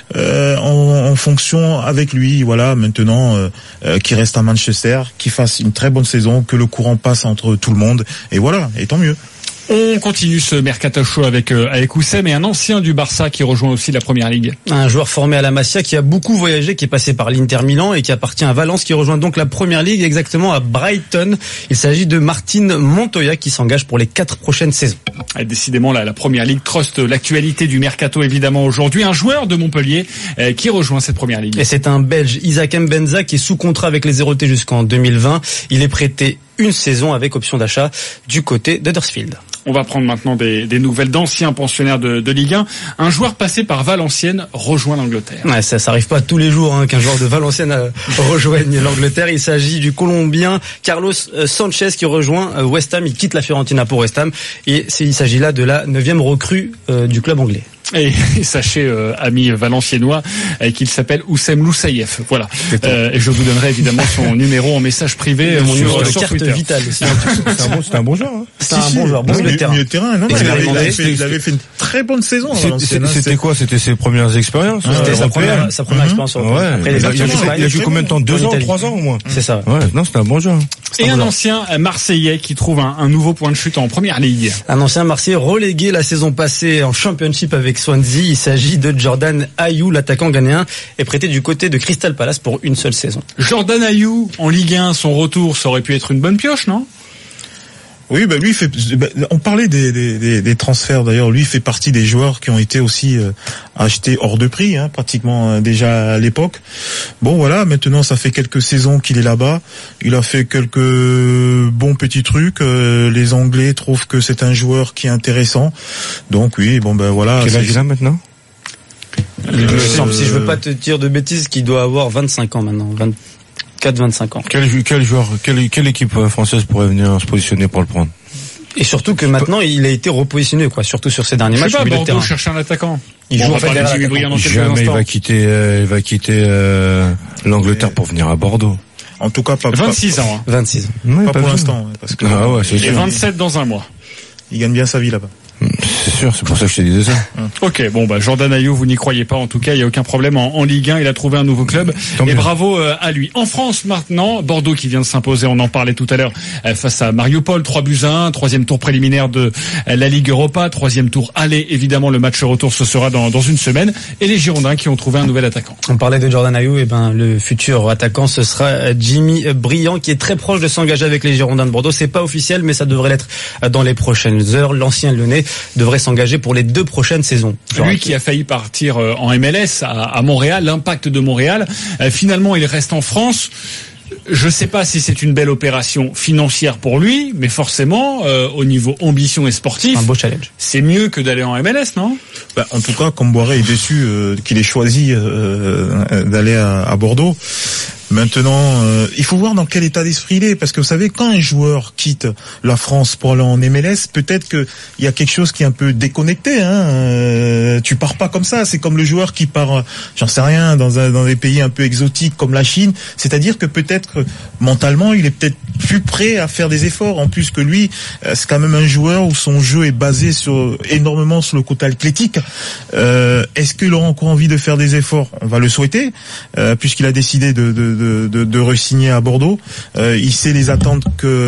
en fonction avec lui. Voilà, maintenant qui reste à Manchester, qui fasse une très bonne saison, que le courant passe entre tout le monde et voilà, et tant mieux. On continue ce mercato show avec Oussem et un ancien du Barça qui rejoint aussi la Première Ligue. Un joueur formé à la Masia qui a beaucoup voyagé, qui est passé par l'Inter Milan et qui appartient à Valence, qui rejoint donc la Première Ligue, exactement à Brighton. Il s'agit de Martín Montoya qui s'engage pour les 4 prochaines saisons. Et décidément, la Première Ligue truste l'actualité du mercato évidemment aujourd'hui. Un joueur de Montpellier qui rejoint cette Première Ligue. Et c'est un Belge, Isaac Mbenza, qui est sous contrat avec les Zérotés jusqu'en 2020. Il est prêté une saison avec option d'achat du côté d'Huddersfield. On va prendre maintenant des nouvelles d'anciens pensionnaires de Ligue 1. Un joueur passé par Valenciennes rejoint l'Angleterre. Ouais, ça arrive pas tous les jours qu'un joueur de Valenciennes rejoigne l'Angleterre. Il s'agit du Colombien Carlos Sanchez qui rejoint West Ham. Il quitte la Fiorentina pour West Ham et il s'agit là de la 9e recrue du club anglais. Et sachez, amis valenciennois, qu'il s'appelle Oussem Loussaïef. Voilà. Et je vous donnerai évidemment son numéro en message privé sur carte Twitter. vitale aussi. C'est un bon joueur. Hein. C'est un bon joueur, bon milieu de terrain. Non, il avait fait une très bonne saison. C'était quoi? C'était ses premières expériences. C'était sa première expérience. Ouais. Après, il a joué combien de temps? 2 ans, 3 ans au moins. C'est ça. Ouais. Non, c'était un bon joueur. Et un ancien Marseillais qui trouve un nouveau point de chute en Première Ligue. Un ancien Marseillais relégué la saison passée en Championship avec Swansea. Il s'agit de Jordan Ayew, l'attaquant ghanéen, est prêté du côté de Crystal Palace pour une seule saison. Jordan Ayew en Ligue 1, son retour, ça aurait pu être une bonne pioche, non? Oui, bah lui on parlait des transferts d'ailleurs. Lui fait partie des joueurs qui ont été aussi achetés hors de prix, pratiquement déjà à l'époque. Bon voilà, maintenant ça fait quelques saisons qu'il est là-bas. Il a fait quelques bons petits trucs. Les Anglais trouvent que c'est un joueur qui est intéressant. Donc oui, bon ben voilà. Quel âge il a maintenant? Il me semble, si je veux pas te dire de bêtises, qu'il doit avoir 25 ans maintenant. 24-25 ans. Quel joueur, quelle équipe française pourrait venir se positionner pour le prendre? Et surtout que maintenant, il a été repositionné, quoi. Surtout sur ces derniers matchs. Bordeaux cherche un attaquant. Il joue en fait Jimmy Briand dans quelques Jamais instants. il va quitter l'Angleterre pour venir à Bordeaux. En tout cas, pas 26 ans. 26 ans. Oui, pas pour l'instant, parce que c'est sûr. Et 27 dans un mois. Il gagne bien sa vie là-bas. C'est sûr, c'est pour ça que je te disais ça. Ok, bon Jordan Ayew, vous n'y croyez pas, en tout cas, il n'y a aucun problème en Ligue 1, il a trouvé un nouveau club, et bravo à lui. En France maintenant, Bordeaux qui vient de s'imposer, on en parlait tout à l'heure, face à Mariupol, 3-1, troisième tour préliminaire de la Ligue Europa, troisième tour aller, évidemment le match retour ce sera dans une semaine, et les Girondins qui ont trouvé un nouvel attaquant. On parlait de Jordan Ayew, et le futur attaquant ce sera Jimmy Briand qui est très proche de s'engager avec les Girondins de Bordeaux, c'est pas officiel mais ça devrait l'être dans les prochaines heures. L'ancien Lyonnais devrait s'engager pour les 2 prochaines saisons. Lui qui a failli partir en MLS à Montréal, l'Impact de Montréal, finalement il reste en France. Je ne sais pas si c'est une belle opération financière pour lui, mais forcément, au niveau ambition et sportif, un beau challenge. C'est mieux que d'aller en MLS, non? En tout cas, Comboiré est déçu qu'il ait choisi d'aller à Bordeaux. Maintenant, il faut voir dans quel état d'esprit il est, parce que vous savez, quand un joueur quitte la France pour aller en MLS, peut-être que il y a quelque chose qui est un peu déconnecté. Tu pars pas comme ça. C'est comme le joueur qui part, j'en sais rien, dans des pays un peu exotiques comme la Chine. C'est-à-dire que peut-être mentalement, il est peut-être plus prêt à faire des efforts. En plus que lui, c'est quand même un joueur où son jeu est basé énormément sur le côté athlétique. Est-ce qu'il aura encore envie de faire des efforts? On va le souhaiter, puisqu'il a décidé de re-signer à Bordeaux. Il sait les attentes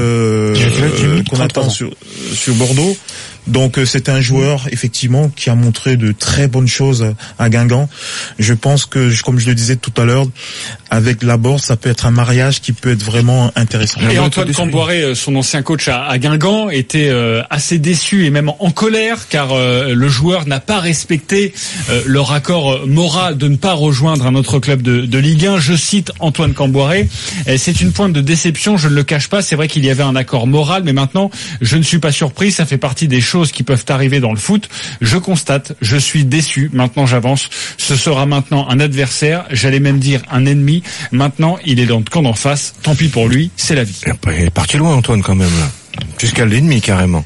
qu'on attend sur Bordeaux. Donc c'est un joueur effectivement qui a montré de très bonnes choses à Guingamp. Je pense que, comme je le disais tout à l'heure, avec Laborde, ça peut être un mariage qui peut être vraiment intéressant. Et Antoine Camboiré, son ancien coach à Guingamp, était assez déçu et même en colère car le joueur n'a pas respecté leur accord moral de ne pas rejoindre un autre club de Ligue 1. Je cite Antoine Camboiré, c'est une pointe de déception, je ne le cache pas, c'est vrai qu'il y avait un accord moral, mais maintenant je ne suis pas surpris, ça fait partie des choses qui peuvent arriver dans le foot. Je constate, je suis déçu, maintenant j'avance, ce sera maintenant un adversaire, j'allais même dire un ennemi, maintenant il est dans le camp d'en face, tant pis pour lui, c'est la vie. Il est parti loin Antoine quand même là, jusqu'à l'ennemi carrément.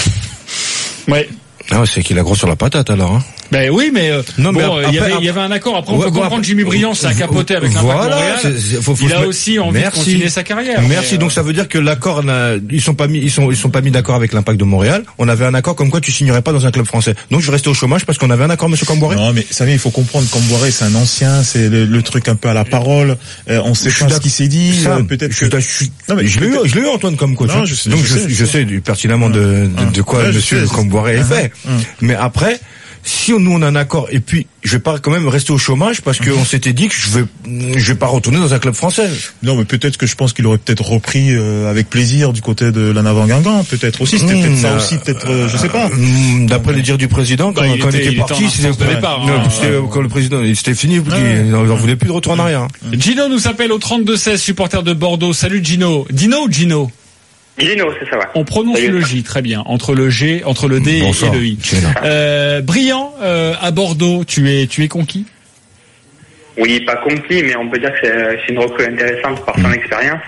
Ouais. Ah, c'est qu'il a gros sur la patate alors. Ben oui, mais il y avait un accord. Après, on peut comprendre Jimmy Briand, ça a capoté avec l'Impact Montréal. Il a aussi envie de continuer sa carrière. Merci. Donc ça veut dire que l'accord, ils sont pas mis d'accord avec l'Impact de Montréal. On avait un accord comme quoi tu signerais pas dans un club français. Donc je vais rester au chômage parce qu'on avait un accord, monsieur Camboiré. Non, mais vous savez, il faut comprendre, Camboiré, c'est un ancien, c'est le truc un peu à la parole. On sait pas ce qui s'est dit. Peut-être que. Je l'ai eu Antoine comme coach. Donc je sais pertinemment de quoi monsieur Camboiré est fait. Mais après, si nous on a un accord, et puis je vais pas quand même rester au chômage parce qu'on s'était dit que je vais pas retourner dans un club français. Non, mais peut-être que je pense qu'il aurait peut-être repris avec plaisir du côté de la Navan Guingamp, peut-être aussi. C'était peut-être ça aussi, peut-être, je sais pas. D'après les dires du président, quand il était parti, c'était quand le président, c'était fini, il n'en voulait plus de retour en arrière. Gino nous appelle au 32-16, supporter de Bordeaux. Salut Gino. Dino ou Gino? Gino, c'est ça, ouais. On prononce le J, très bien. Entre le D et le I. Briand, à Bordeaux, tu es conquis? Oui, pas conquis, mais on peut dire que c'est une recrue intéressante par son expérience.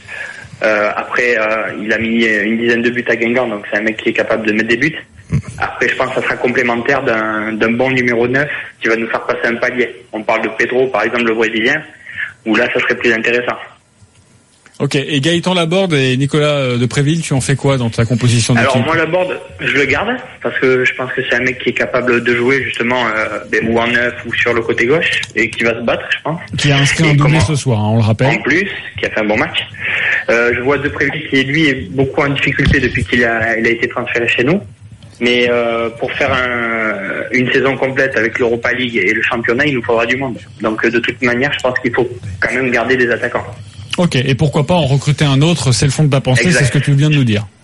Après, il a mis une dizaine de buts à Guingamp, donc c'est un mec qui est capable de mettre des buts. Après, je pense que ça sera complémentaire d'un bon numéro 9 qui va nous faire passer un palier. On parle de Pedro, par exemple, le Brésilien, où là, ça serait plus intéressant. Ok, et Gaëtan Laborde et Nicolas Depréville, tu en fais quoi dans ta composition d'équipe? Alors moi Laborde, je le garde parce que je pense que c'est un mec qui est capable de jouer justement ou en neuf ou sur le côté gauche et qui va se battre, je pense. Qui a inscrit un doublé ce soir, on le rappelle. En plus, qui a fait un bon match. Je vois Depréville qui lui est beaucoup en difficulté depuis qu'il a été transféré chez nous. Mais pour faire une saison complète avec l'Europa League et le championnat, il nous faudra du monde. Donc de toute manière, je pense qu'il faut quand même garder des attaquants. Ok, et pourquoi pas en recruter un autre, c'est le fond de ta pensée, exact. C'est ce que tu viens de nous dire.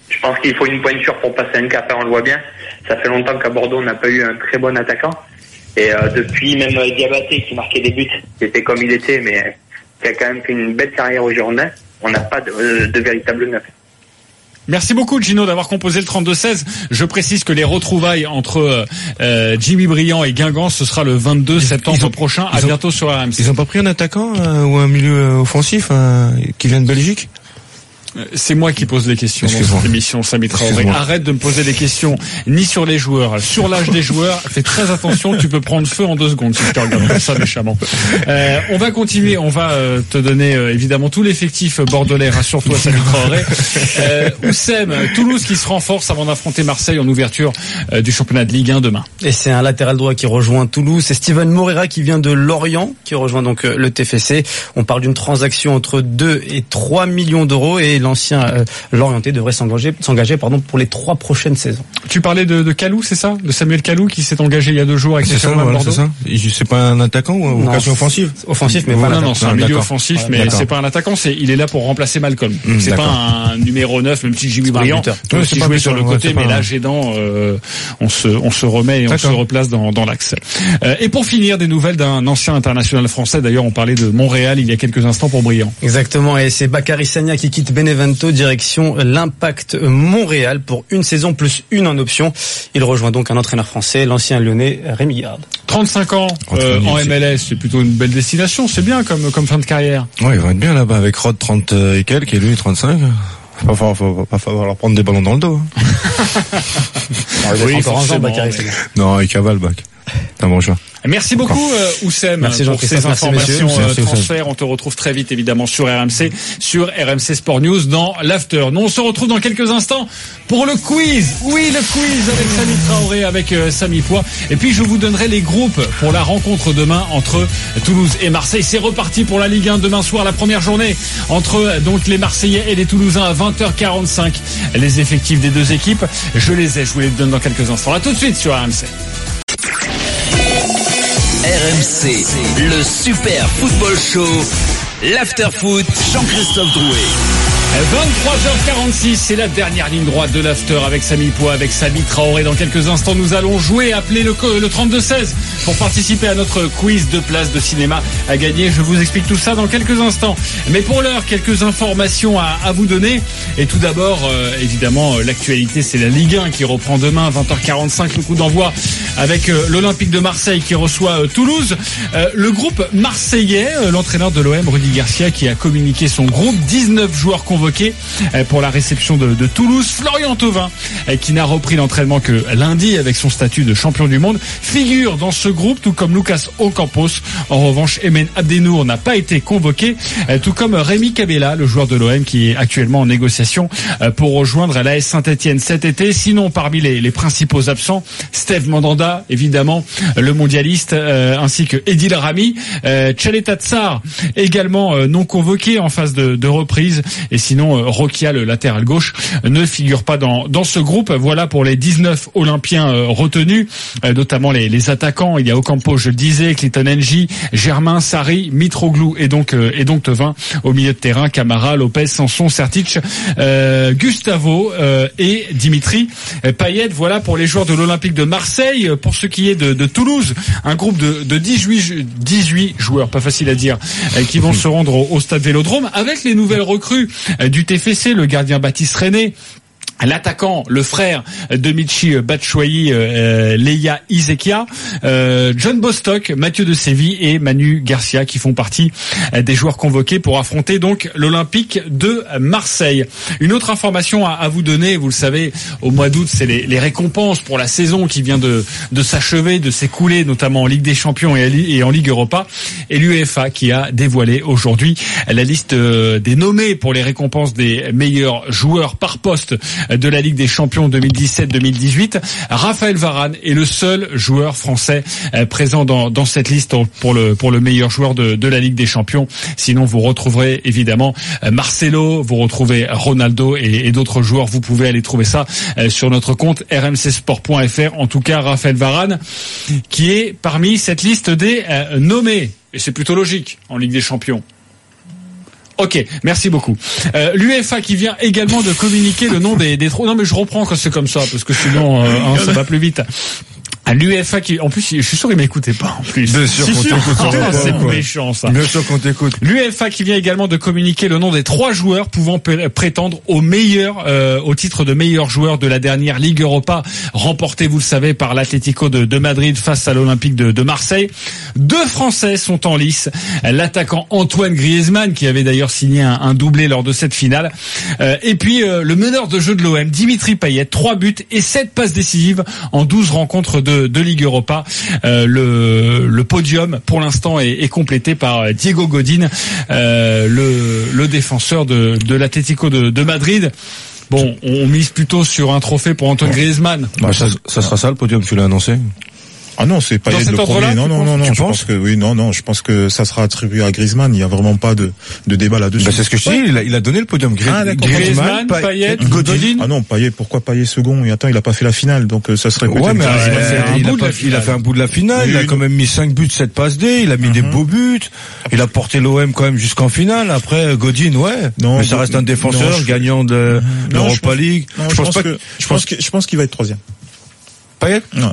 Je pense qu'il faut une pointure pour passer un cap, on le voit bien. Ça fait longtemps qu'à Bordeaux, on n'a pas eu un très bon attaquant. Et depuis, même Diabaté, qui marquait des buts, qui était comme il était, mais qui a quand même fait une belle carrière au Girondins, on n'a pas de véritable neuf. Merci beaucoup Gino d'avoir composé le 32-16. Je précise que les retrouvailles entre Jimmy Briand et Guingamp, ce sera le 22 septembre prochain. À bientôt sur RMC. Ils ont pas pris un attaquant ou un milieu offensif qui vient de Belgique? C'est moi qui pose les questions dans cette émission, Samy Traoré. Arrête de me poser des questions ni sur les joueurs, sur l'âge des joueurs. Fais très attention, tu peux prendre feu en 2 secondes si tu te regardes comme ça méchamment. On va continuer, on va te donner évidemment tout l'effectif bordelais, rassure-toi Samy Traoré. Oussem, Toulouse qui se renforce avant d'affronter Marseille en ouverture du championnat de Ligue 1 demain. Et c'est un latéral droit qui rejoint Toulouse, c'est Steven Moreira qui vient de Lorient, qui rejoint donc le TFC. On parle d'une transaction entre 2 et 3 millions d'euros et l'ancien Lorientais devrait s'engager pour les 3 prochaines saisons. Tu parlais de Kalou, c'est ça? De Samuel Kalou qui s'est engagé il y a 2 jours avec ses Bordeaux. C'est ça. C'est pas un attaquant ou une vocation offensive? Offensif, mais voilà, non, c'est un milieu offensif, mais c'est pas un attaquant, il est là pour remplacer Malcolm. C'est pas un numéro 9, même si Jimmy Briand peut aussi jouer sur le côté, mais là, aidant, on se remet et on se replace dans l'axe. Et pour finir, des nouvelles d'un ancien international français. D'ailleurs, on parlait de Montréal il y a quelques instants pour Briand. Exactement, et c'est Bakary Sagna qui quitte Benevento, direction l'Impact Montréal pour 1 saison plus 1 en option. Il rejoint donc un entraîneur français, l'ancien lyonnais Rémi Garde. 35 ans en MLS, c'est plutôt une belle destination, c'est bien comme fin de carrière. Ouais, ils vont être bien là-bas avec Rod 30 et quelques et lui 35. Pas falloir leur prendre des ballons dans le dos. Oui, encore un jour, Bakary Sagna. Non, il cavale, Bak. T'as un bon choix. Merci beaucoup Oussem pour ces informations transferts. On te retrouve très vite évidemment sur RMC Sport News dans l'After. Nous on se retrouve dans quelques instants pour le quiz. Oui, le quiz avec Samy Traoré, avec Samy Poix. Et puis je vous donnerai les groupes pour la rencontre demain entre Toulouse et Marseille. C'est reparti pour la Ligue 1 demain soir, la première journée entre donc les Marseillais et les Toulousains à 20h45. Les effectifs des 2 équipes, je vous les donne dans quelques instants. À tout de suite sur RMC. RMC, le Super Football Show, l'After-Foot, Jean-Christophe Drouet. 23h46, c'est la dernière ligne droite de l'After avec Samy Poix, avec Samy Traoré. Dans quelques instants, nous allons jouer, appeler le 32-16 pour participer à notre quiz de places de cinéma à gagner. Je vous explique tout ça dans quelques instants. Mais pour l'heure, quelques informations à vous donner. Et tout d'abord, évidemment, l'actualité, c'est la Ligue 1 qui reprend demain, 20h45, le coup d'envoi avec l'Olympique de Marseille qui reçoit Toulouse. Le groupe marseillais, l'entraîneur de l'OM, Rudy Garcia, qui a communiqué son groupe, 19 joueurs convoqués pour la réception de Toulouse. Florian Thauvin, qui n'a repris l'entraînement que lundi avec son statut de champion du monde, figure dans ce groupe, tout comme Lucas Ocampos. En revanche, Emen Abdenour n'a pas été convoqué, tout comme Rémi Cabella, le joueur de l'OM qui est actuellement en négociation pour rejoindre l'AS Saint-Etienne cet été. Sinon, parmi les principaux absents, Steve Mandanda, évidemment, le mondialiste, ainsi que Edil Rami, Tchaleta Tsar, également non convoqué en phase de reprise. Et sinon, Rokia, le latéral gauche, ne figure pas dans ce groupe. Voilà pour les 19 Olympiens retenus, notamment les attaquants. Il y a Ocampos, je le disais, Clayton Nji, Germain, Sarri, Mitroglou et donc Thauvin. Au milieu de terrain, Camara, Lopez, Sanson, Sertic, Gustavo et Dimitri Payet. Voilà pour les joueurs de l'Olympique de Marseille. Pour ce qui est de Toulouse, un groupe de 18 joueurs, pas facile à dire, qui vont se rendre au stade Vélodrome avec les nouvelles recrues du TFC, le gardien Baptiste René, l'attaquant, le frère de Michy Batshuayi, Leia Izekia, John Bostock, Mathieu de Séville et Manu Garcia qui font partie des joueurs convoqués pour affronter donc l'Olympique de Marseille. Une autre information à vous donner, vous le savez, au mois d'août, c'est les récompenses pour la saison qui vient de s'achever, de s'écouler, notamment en Ligue des Champions et en Ligue Europa. Et l'UEFA qui a dévoilé aujourd'hui la liste des nommés pour les récompenses des meilleurs joueurs par poste de la Ligue des Champions 2017-2018. Raphaël Varane est le seul joueur français présent dans cette liste pour le meilleur joueur de la Ligue des Champions. Sinon, vous retrouverez évidemment Marcelo, vous retrouvez Ronaldo et d'autres joueurs. Vous pouvez aller trouver ça sur notre compte rmcsport.fr. En tout cas, Raphaël Varane qui est parmi cette liste des nommés. Et c'est plutôt logique en Ligue des Champions. Ok, merci beaucoup. L'UEFA qui vient également de communiquer le nom des trois. Non mais je reprends quand c'est comme ça parce que sinon ça va plus vite. L'UEFA qui, en plus, je suis sûr, il m'écoutait pas, en plus. Bien sûr qu'on t'écoute. C'est méchant, ça. Bien sûr qu'on t'écoute. L'UEFA qui vient également de communiquer le nom des 3 joueurs pouvant prétendre au titre de meilleur joueur de la dernière Ligue Europa, remportée, vous le savez, par l'Atlético de Madrid face à l'Olympique de Marseille. 2 Français sont en lice. L'attaquant Antoine Griezmann, qui avait d'ailleurs signé un doublé lors de cette finale. Et puis, le meneur de jeu de l'OM, Dimitri Payet, 3 buts et 7 passes décisives en 12 rencontres de Ligue Europa. Le podium pour l'instant est complété par Diego Godin, le défenseur de l'Atlético de Madrid. Bon, on mise plutôt sur un trophée pour Antoine Griezmann. Bah, ça sera ça le podium, tu l'as annoncé. Ah non, c'est pas le premier. Non. Je pense que oui, non. Je pense que ça sera attribué à Griezmann. Il y a vraiment pas de débat là-dessus. Bah, c'est ce que je dis. Il a donné le podium. Griezmann, Payet, Godin. Ah non, Payet. Pourquoi Payet second? Et attends, il a pas fait la finale, donc ça serait. Ouais, mais il a fait un bout de la finale. Il a quand même mis 5 buts, 7 passes D. Il a mis des beaux buts. Il a porté l'OM quand même jusqu'en finale. Après, Godin, ouais. Non, mais ça reste un défenseur gagnant de l'Europa League. Je pense qu'il va être 3e. Payet? Non.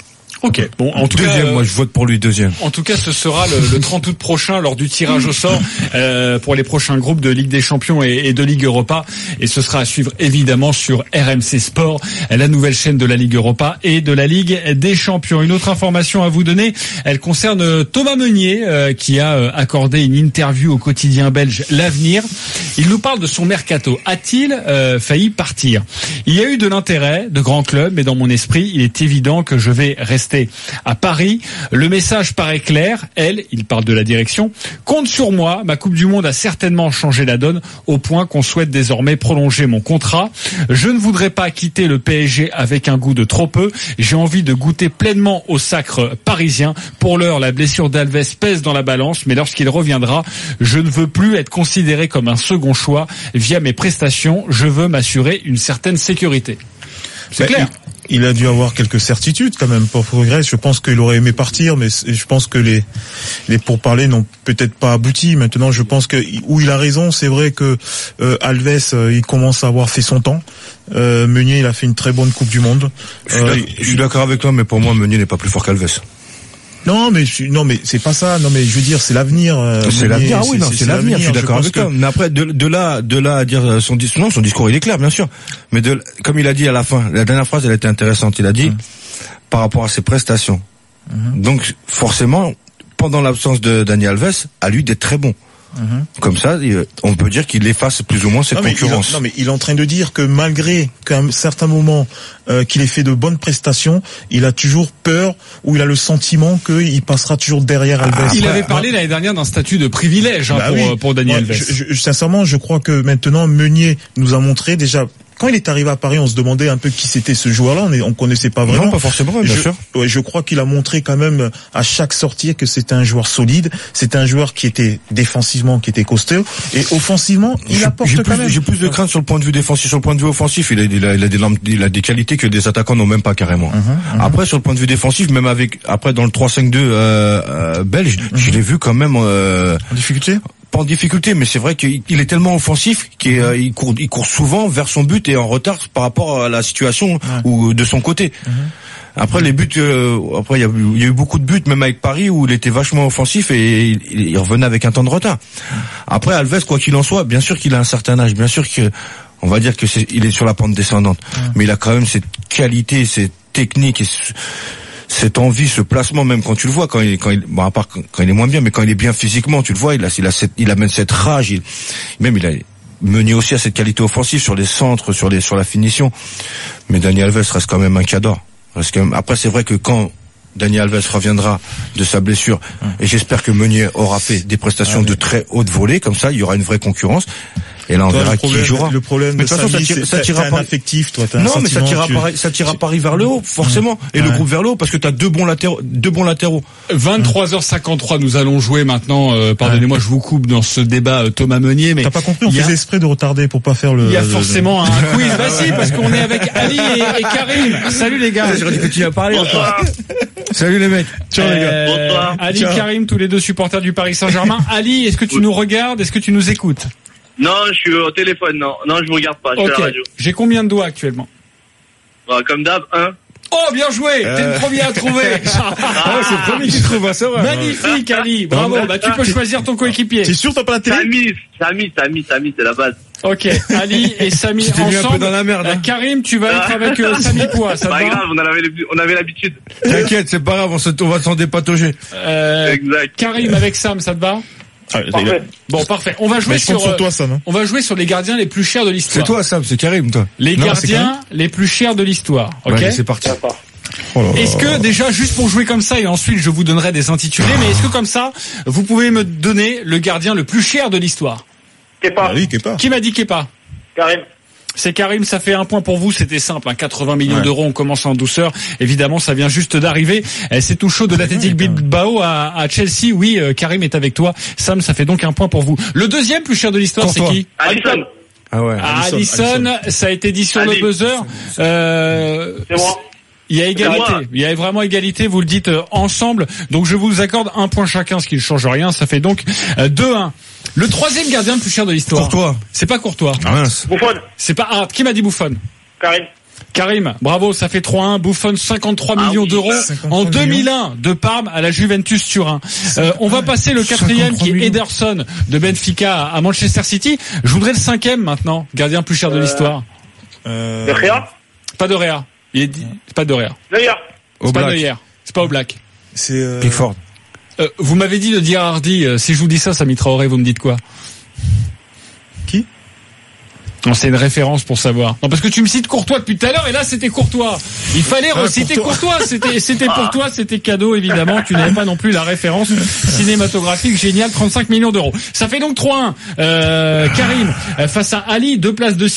Ok. Bon, en tout deuxième, cas, moi je vote pour lui deuxième. En tout cas, ce sera le 30 août prochain lors du tirage au sort pour les prochains groupes de Ligue des Champions et de Ligue Europa. Et ce sera à suivre évidemment sur RMC Sport, la nouvelle chaîne de la Ligue Europa et de la Ligue des Champions. Une autre information à vous donner, elle concerne Thomas Meunier qui a accordé une interview au quotidien belge L'Avenir. Il nous parle de son mercato. A-t-il failli partir? Il y a eu de l'intérêt de grands clubs, mais dans mon esprit, il est évident que je vais rester à Paris. Le message paraît clair. Il parle de la direction, compte sur moi. Ma Coupe du Monde a certainement changé la donne au point qu'on souhaite désormais prolonger mon contrat. Je ne voudrais pas quitter le PSG avec un goût de trop peu. J'ai envie de goûter pleinement au sacre parisien. Pour l'heure, la blessure d'Alves pèse dans la balance, mais lorsqu'il reviendra, je ne veux plus être considéré comme un second choix. Via mes prestations, je veux m'assurer une certaine sécurité. C'est clair. Il a dû avoir quelques certitudes quand même pour progrès. Je pense qu'il aurait aimé partir, mais je pense que les pourparlers n'ont peut-être pas abouti. Maintenant, je pense que où il a raison, c'est vrai que Alves, il commence à avoir fait son temps. Meunier, il a fait une très bonne Coupe du Monde. Je suis d'accord avec toi, mais pour moi, Meunier n'est pas plus fort qu'Alves. Non, mais c'est pas ça. Non, mais je veux dire, c'est l'avenir. C'est l'avenir. Ah oui, non, c'est l'avenir. Je suis d'accord avec toi. Mais après, de là à dire son discours, il est clair, bien sûr. Mais comme il a dit à la fin, la dernière phrase, elle était intéressante. Il a dit par rapport à ses prestations. Donc, forcément, pendant l'absence de Dani Alves, à lui d'être très bon. Comme ça, on peut dire qu'il efface plus ou moins cette concurrence. Mais il est en train de dire que malgré qu'à un certain moment qu'il ait fait de bonnes prestations, il a toujours peur ou il a le sentiment qu'il passera toujours derrière Alves. Il avait parlé l'année dernière d'un statut de privilège pour Dani Alves. Sincèrement, je crois que maintenant Meunier nous a montré déjà. Quand il est arrivé à Paris, on se demandait un peu qui c'était ce joueur-là. On connaissait pas vraiment. Non, pas forcément, bien sûr. Ouais, je crois qu'il a montré quand même à chaque sortie que c'était un joueur solide. C'était un joueur qui était défensivement, qui était costaud, et offensivement, il apporte quand même. J'ai plus de crainte sur le point de vue défensif, sur le point de vue offensif. Il a des qualités que des attaquants n'ont même pas carrément. Après, sur le point de vue défensif, même après dans le 3-5-2 belge, je l'ai vu quand même en difficulté. Pas en difficulté, mais c'est vrai qu'il est tellement offensif qu'il court souvent vers son but et en retard par rapport à la situation ou de son côté. Après les buts, après il y a eu beaucoup de buts même avec Paris où il était vachement offensif et il revenait avec un temps de retard. Après Alves, quoi qu'il en soit, bien sûr qu'il a un certain âge, bien sûr que on va dire que il est sur la pente descendante, mais il a quand même cette qualité, cette technique et cette envie, ce placement, même quand tu le vois, bon, à part quand il est moins bien, mais quand il est bien physiquement, tu le vois, il amène cette rage, il a mené aussi à cette qualité offensive sur les centres, sur la finition. Mais Dani Alves reste quand même un cadre. Après, c'est vrai que quand Dani Alves reviendra de sa blessure, et j'espère que Meunier aura fait des prestations de très haute volée, comme ça, il y aura une vraie concurrence. Et là, on verra qui jouera. Le problème, mais de toute façon, ça tira pas affectif, toi. Non, mais ça tira Paris vers le haut, forcément. Et le groupe vers le haut, parce que t'as deux bons latéraux. 23h53, nous allons jouer maintenant, pardonnez-moi, je vous coupe dans ce débat, Thomas Meunier, mais. T'as pas compris, on faisait exprès de retarder pour pas faire il y a forcément un quiz. Bah si, parce qu'on est avec Ali et Karim. Salut les gars. J'aurais dit que tu as parlé encore. Salut les mecs. Ciao les gars. Bonsoir. Ali, Ciao. Karim, tous les deux supporters du Paris Saint-Germain. Ali, est-ce que tu nous regardes? Est-ce que tu nous écoutes? Non, je suis au téléphone, non, je vous regarde pas, je suis à la radio. J'ai combien de doigts actuellement? Comme d'hab, 1. Oh, bien joué! T'es le premier à trouver! C'est le premier qui trouve, ça va. Magnifique, Ali! Bravo! Bah, tu peux choisir ton coéquipier. T'es sûr t'as pas la télé? Samy, c'est la base. Ok, Ali et Samy Tu t'es mis un peu ensemble. dans la merde, hein. Karim, tu vas être avec Samy Poix, ça te Pas va? grave, on avait l'habitude. T'inquiète, c'est pas grave, on va s'en dépatauger. Exact. Karim avec Sam, ça te va? Parfait. Bon, parfait. On va jouer Mais je compte sur toi, Sam. on va jouer sur les gardiens les plus chers de l'histoire. C'est toi, Sam, c'est Karim, toi. Les Non, gardiens les plus chers de l'histoire. Ok? Ouais, c'est parti. Oh là là. Est-ce que déjà, juste pour jouer comme ça, et ensuite je vous donnerai des intitulés, mais est-ce que comme ça, vous pouvez me donner le gardien le plus cher de l'histoire? Kepa. Ah oui, Kepa. Qui m'a dit Kepa? Karim. C'est Karim, ça fait un point pour vous, c'était simple, 80 millions d'euros, on commence en douceur. Évidemment, ça vient juste d'arriver. C'est tout chaud de l'Athletic Bilbao à Chelsea. Oui, Karim est avec toi. Sam, ça fait donc un point pour vous. Le deuxième plus cher de l'histoire, c'est qui? Alisson. Ah ouais. Alisson, ça a été dit sur le buzzer. C'est moi. Il y a égalité. Il y a vraiment égalité. Vous le dites ensemble. Donc je vous accorde un point chacun, ce qui ne change rien. Ça fait donc 2-1. Le troisième gardien le plus cher de l'histoire. Courtois. C'est pas Courtois. Ah mince. Buffon. C'est pas. Qui m'a dit Buffon? Karim. Karim, bravo, ça fait 3-1. Buffon, 53 millions d'euros 53 en millions. 2001 de Parme à la Juventus Turin. On va passer le quatrième qui est Ederson de Benfica à Manchester City. Je voudrais le cinquième maintenant, gardien plus cher de l'histoire. De Réa. Pas de Réa. C'est pas de Réa. Neuer. C'est pas Neuer. C'est pas Oblak. C'est Pickford. Vous m'avez dit de dire Hardy. Si je vous dis ça, Samy Traoré, vous me dites quoi? Qui? Non, c'est une référence pour savoir. Non, parce que tu me cites Courtois depuis tout à l'heure, et là, c'était Courtois. Il fallait reciter Courtois. C'était pour toi, c'était cadeau, évidemment. Tu n'avais pas non plus la référence cinématographique géniale, 35 millions d'euros. Ça fait donc 3-1. Karim, face à Ali, deux places de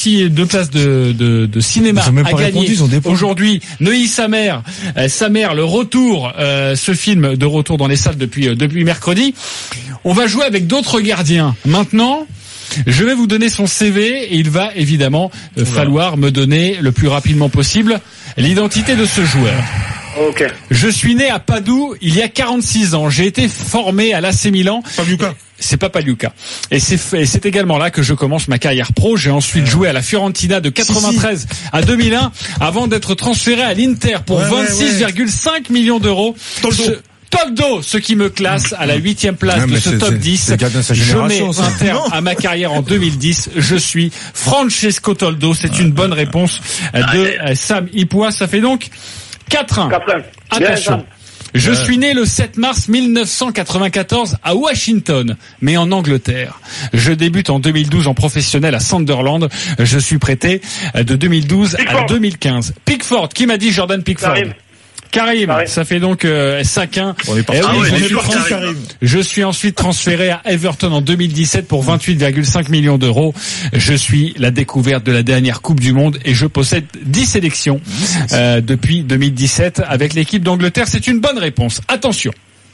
cinéma Ils ont même à pas répondu, gagner. ils ont des points. Aujourd'hui, Neuilly Samer, le retour, ce film de retour dans les salles depuis mercredi. On va jouer avec d'autres gardiens. Maintenant, je vais vous donner son CV et il va évidemment falloir me donner le plus rapidement possible l'identité de ce joueur. Ok. Je suis né à Padoue il y a 46 ans. J'ai été formé à l'AC Milan. Pagliuca. C'est pas Pagliuca. Et c'est également là que je commence ma carrière pro. J'ai ensuite joué à la Fiorentina de 93 à 2001 avant d'être transféré à l'Inter pour 26,5 millions d'euros. Toldo, ce qui me classe à la 8e place de ce top 10. Je mets un terme à ma carrière en 2010. Je suis Francesco Toldo. C'est une bonne réponse de Sam Ipois. Ça fait donc 4-1. Attention. Je suis né le 7 mars 1994 à Washington, mais en Angleterre. Je débute en 2012 en professionnel à Sunderland. Je suis prêté de 2012 à 2015. Pickford, qui m'a dit Jordan Pickford? Karim, ça fait donc 5-1. On est parti. Karim. Je suis ensuite transféré à Everton en 2017 pour 28,5 millions d'euros. Je suis la découverte de la dernière Coupe du Monde et je possède 10 sélections depuis 2017 avec l'équipe d'Angleterre. C'est une bonne réponse. Attention.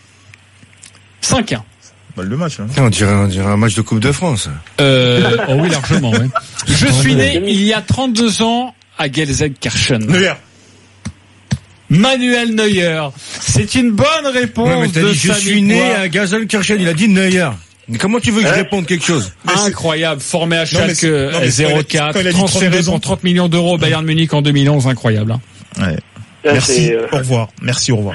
5-1. Balle de match. Hein. On dirait un match de Coupe de France. Oh oui, largement. Ouais. Je suis né il y a 32 ans à Gelsenkirchen. Neuer. Manuel Neuer. C'est une bonne réponse. Ouais, mais t'as dit, je suis né à Gelsenkirchen. Il a dit Neuer. Mais comment tu veux que je réponde quelque chose? Incroyable. Formé à Schalke 04. quand il a dit Transféré 32 ans. pour 30 millions d'euros au Bayern Munich en 2011. Incroyable. Hein. Ouais. Merci, au revoir. Merci, au revoir.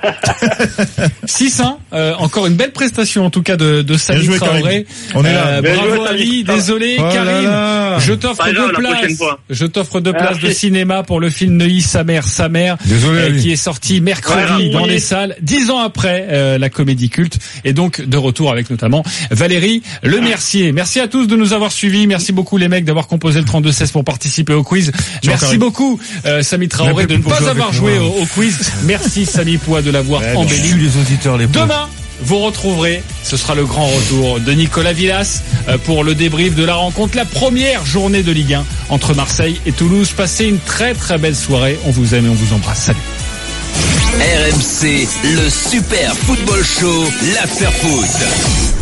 6-1, encore une belle prestation en tout cas de Samy Traoré. On est là. Bravo Ali, désolé Karim. Je t'offre deux places de cinéma pour le film Neuilly Samer, qui est sorti mercredi dans les salles, 10 ans après la comédie culte, et donc de retour avec notamment Valérie Lemercier. Merci à tous de nous avoir suivis. Merci beaucoup les mecs d'avoir composé le 32-16 pour participer au quiz. Merci beaucoup Samy Traoré de ne pas avoir joué au quiz. Merci Samy Poix de l'avoir embelli. Les auditeurs, les Demain, vous retrouverez, ce sera le grand retour de Nicolas Villas pour le débrief de la rencontre, la première journée de Ligue 1 entre Marseille et Toulouse. Passez une très très belle soirée. On vous aime et on vous embrasse. Salut. RMC, le Super Football Show, l'After Foot.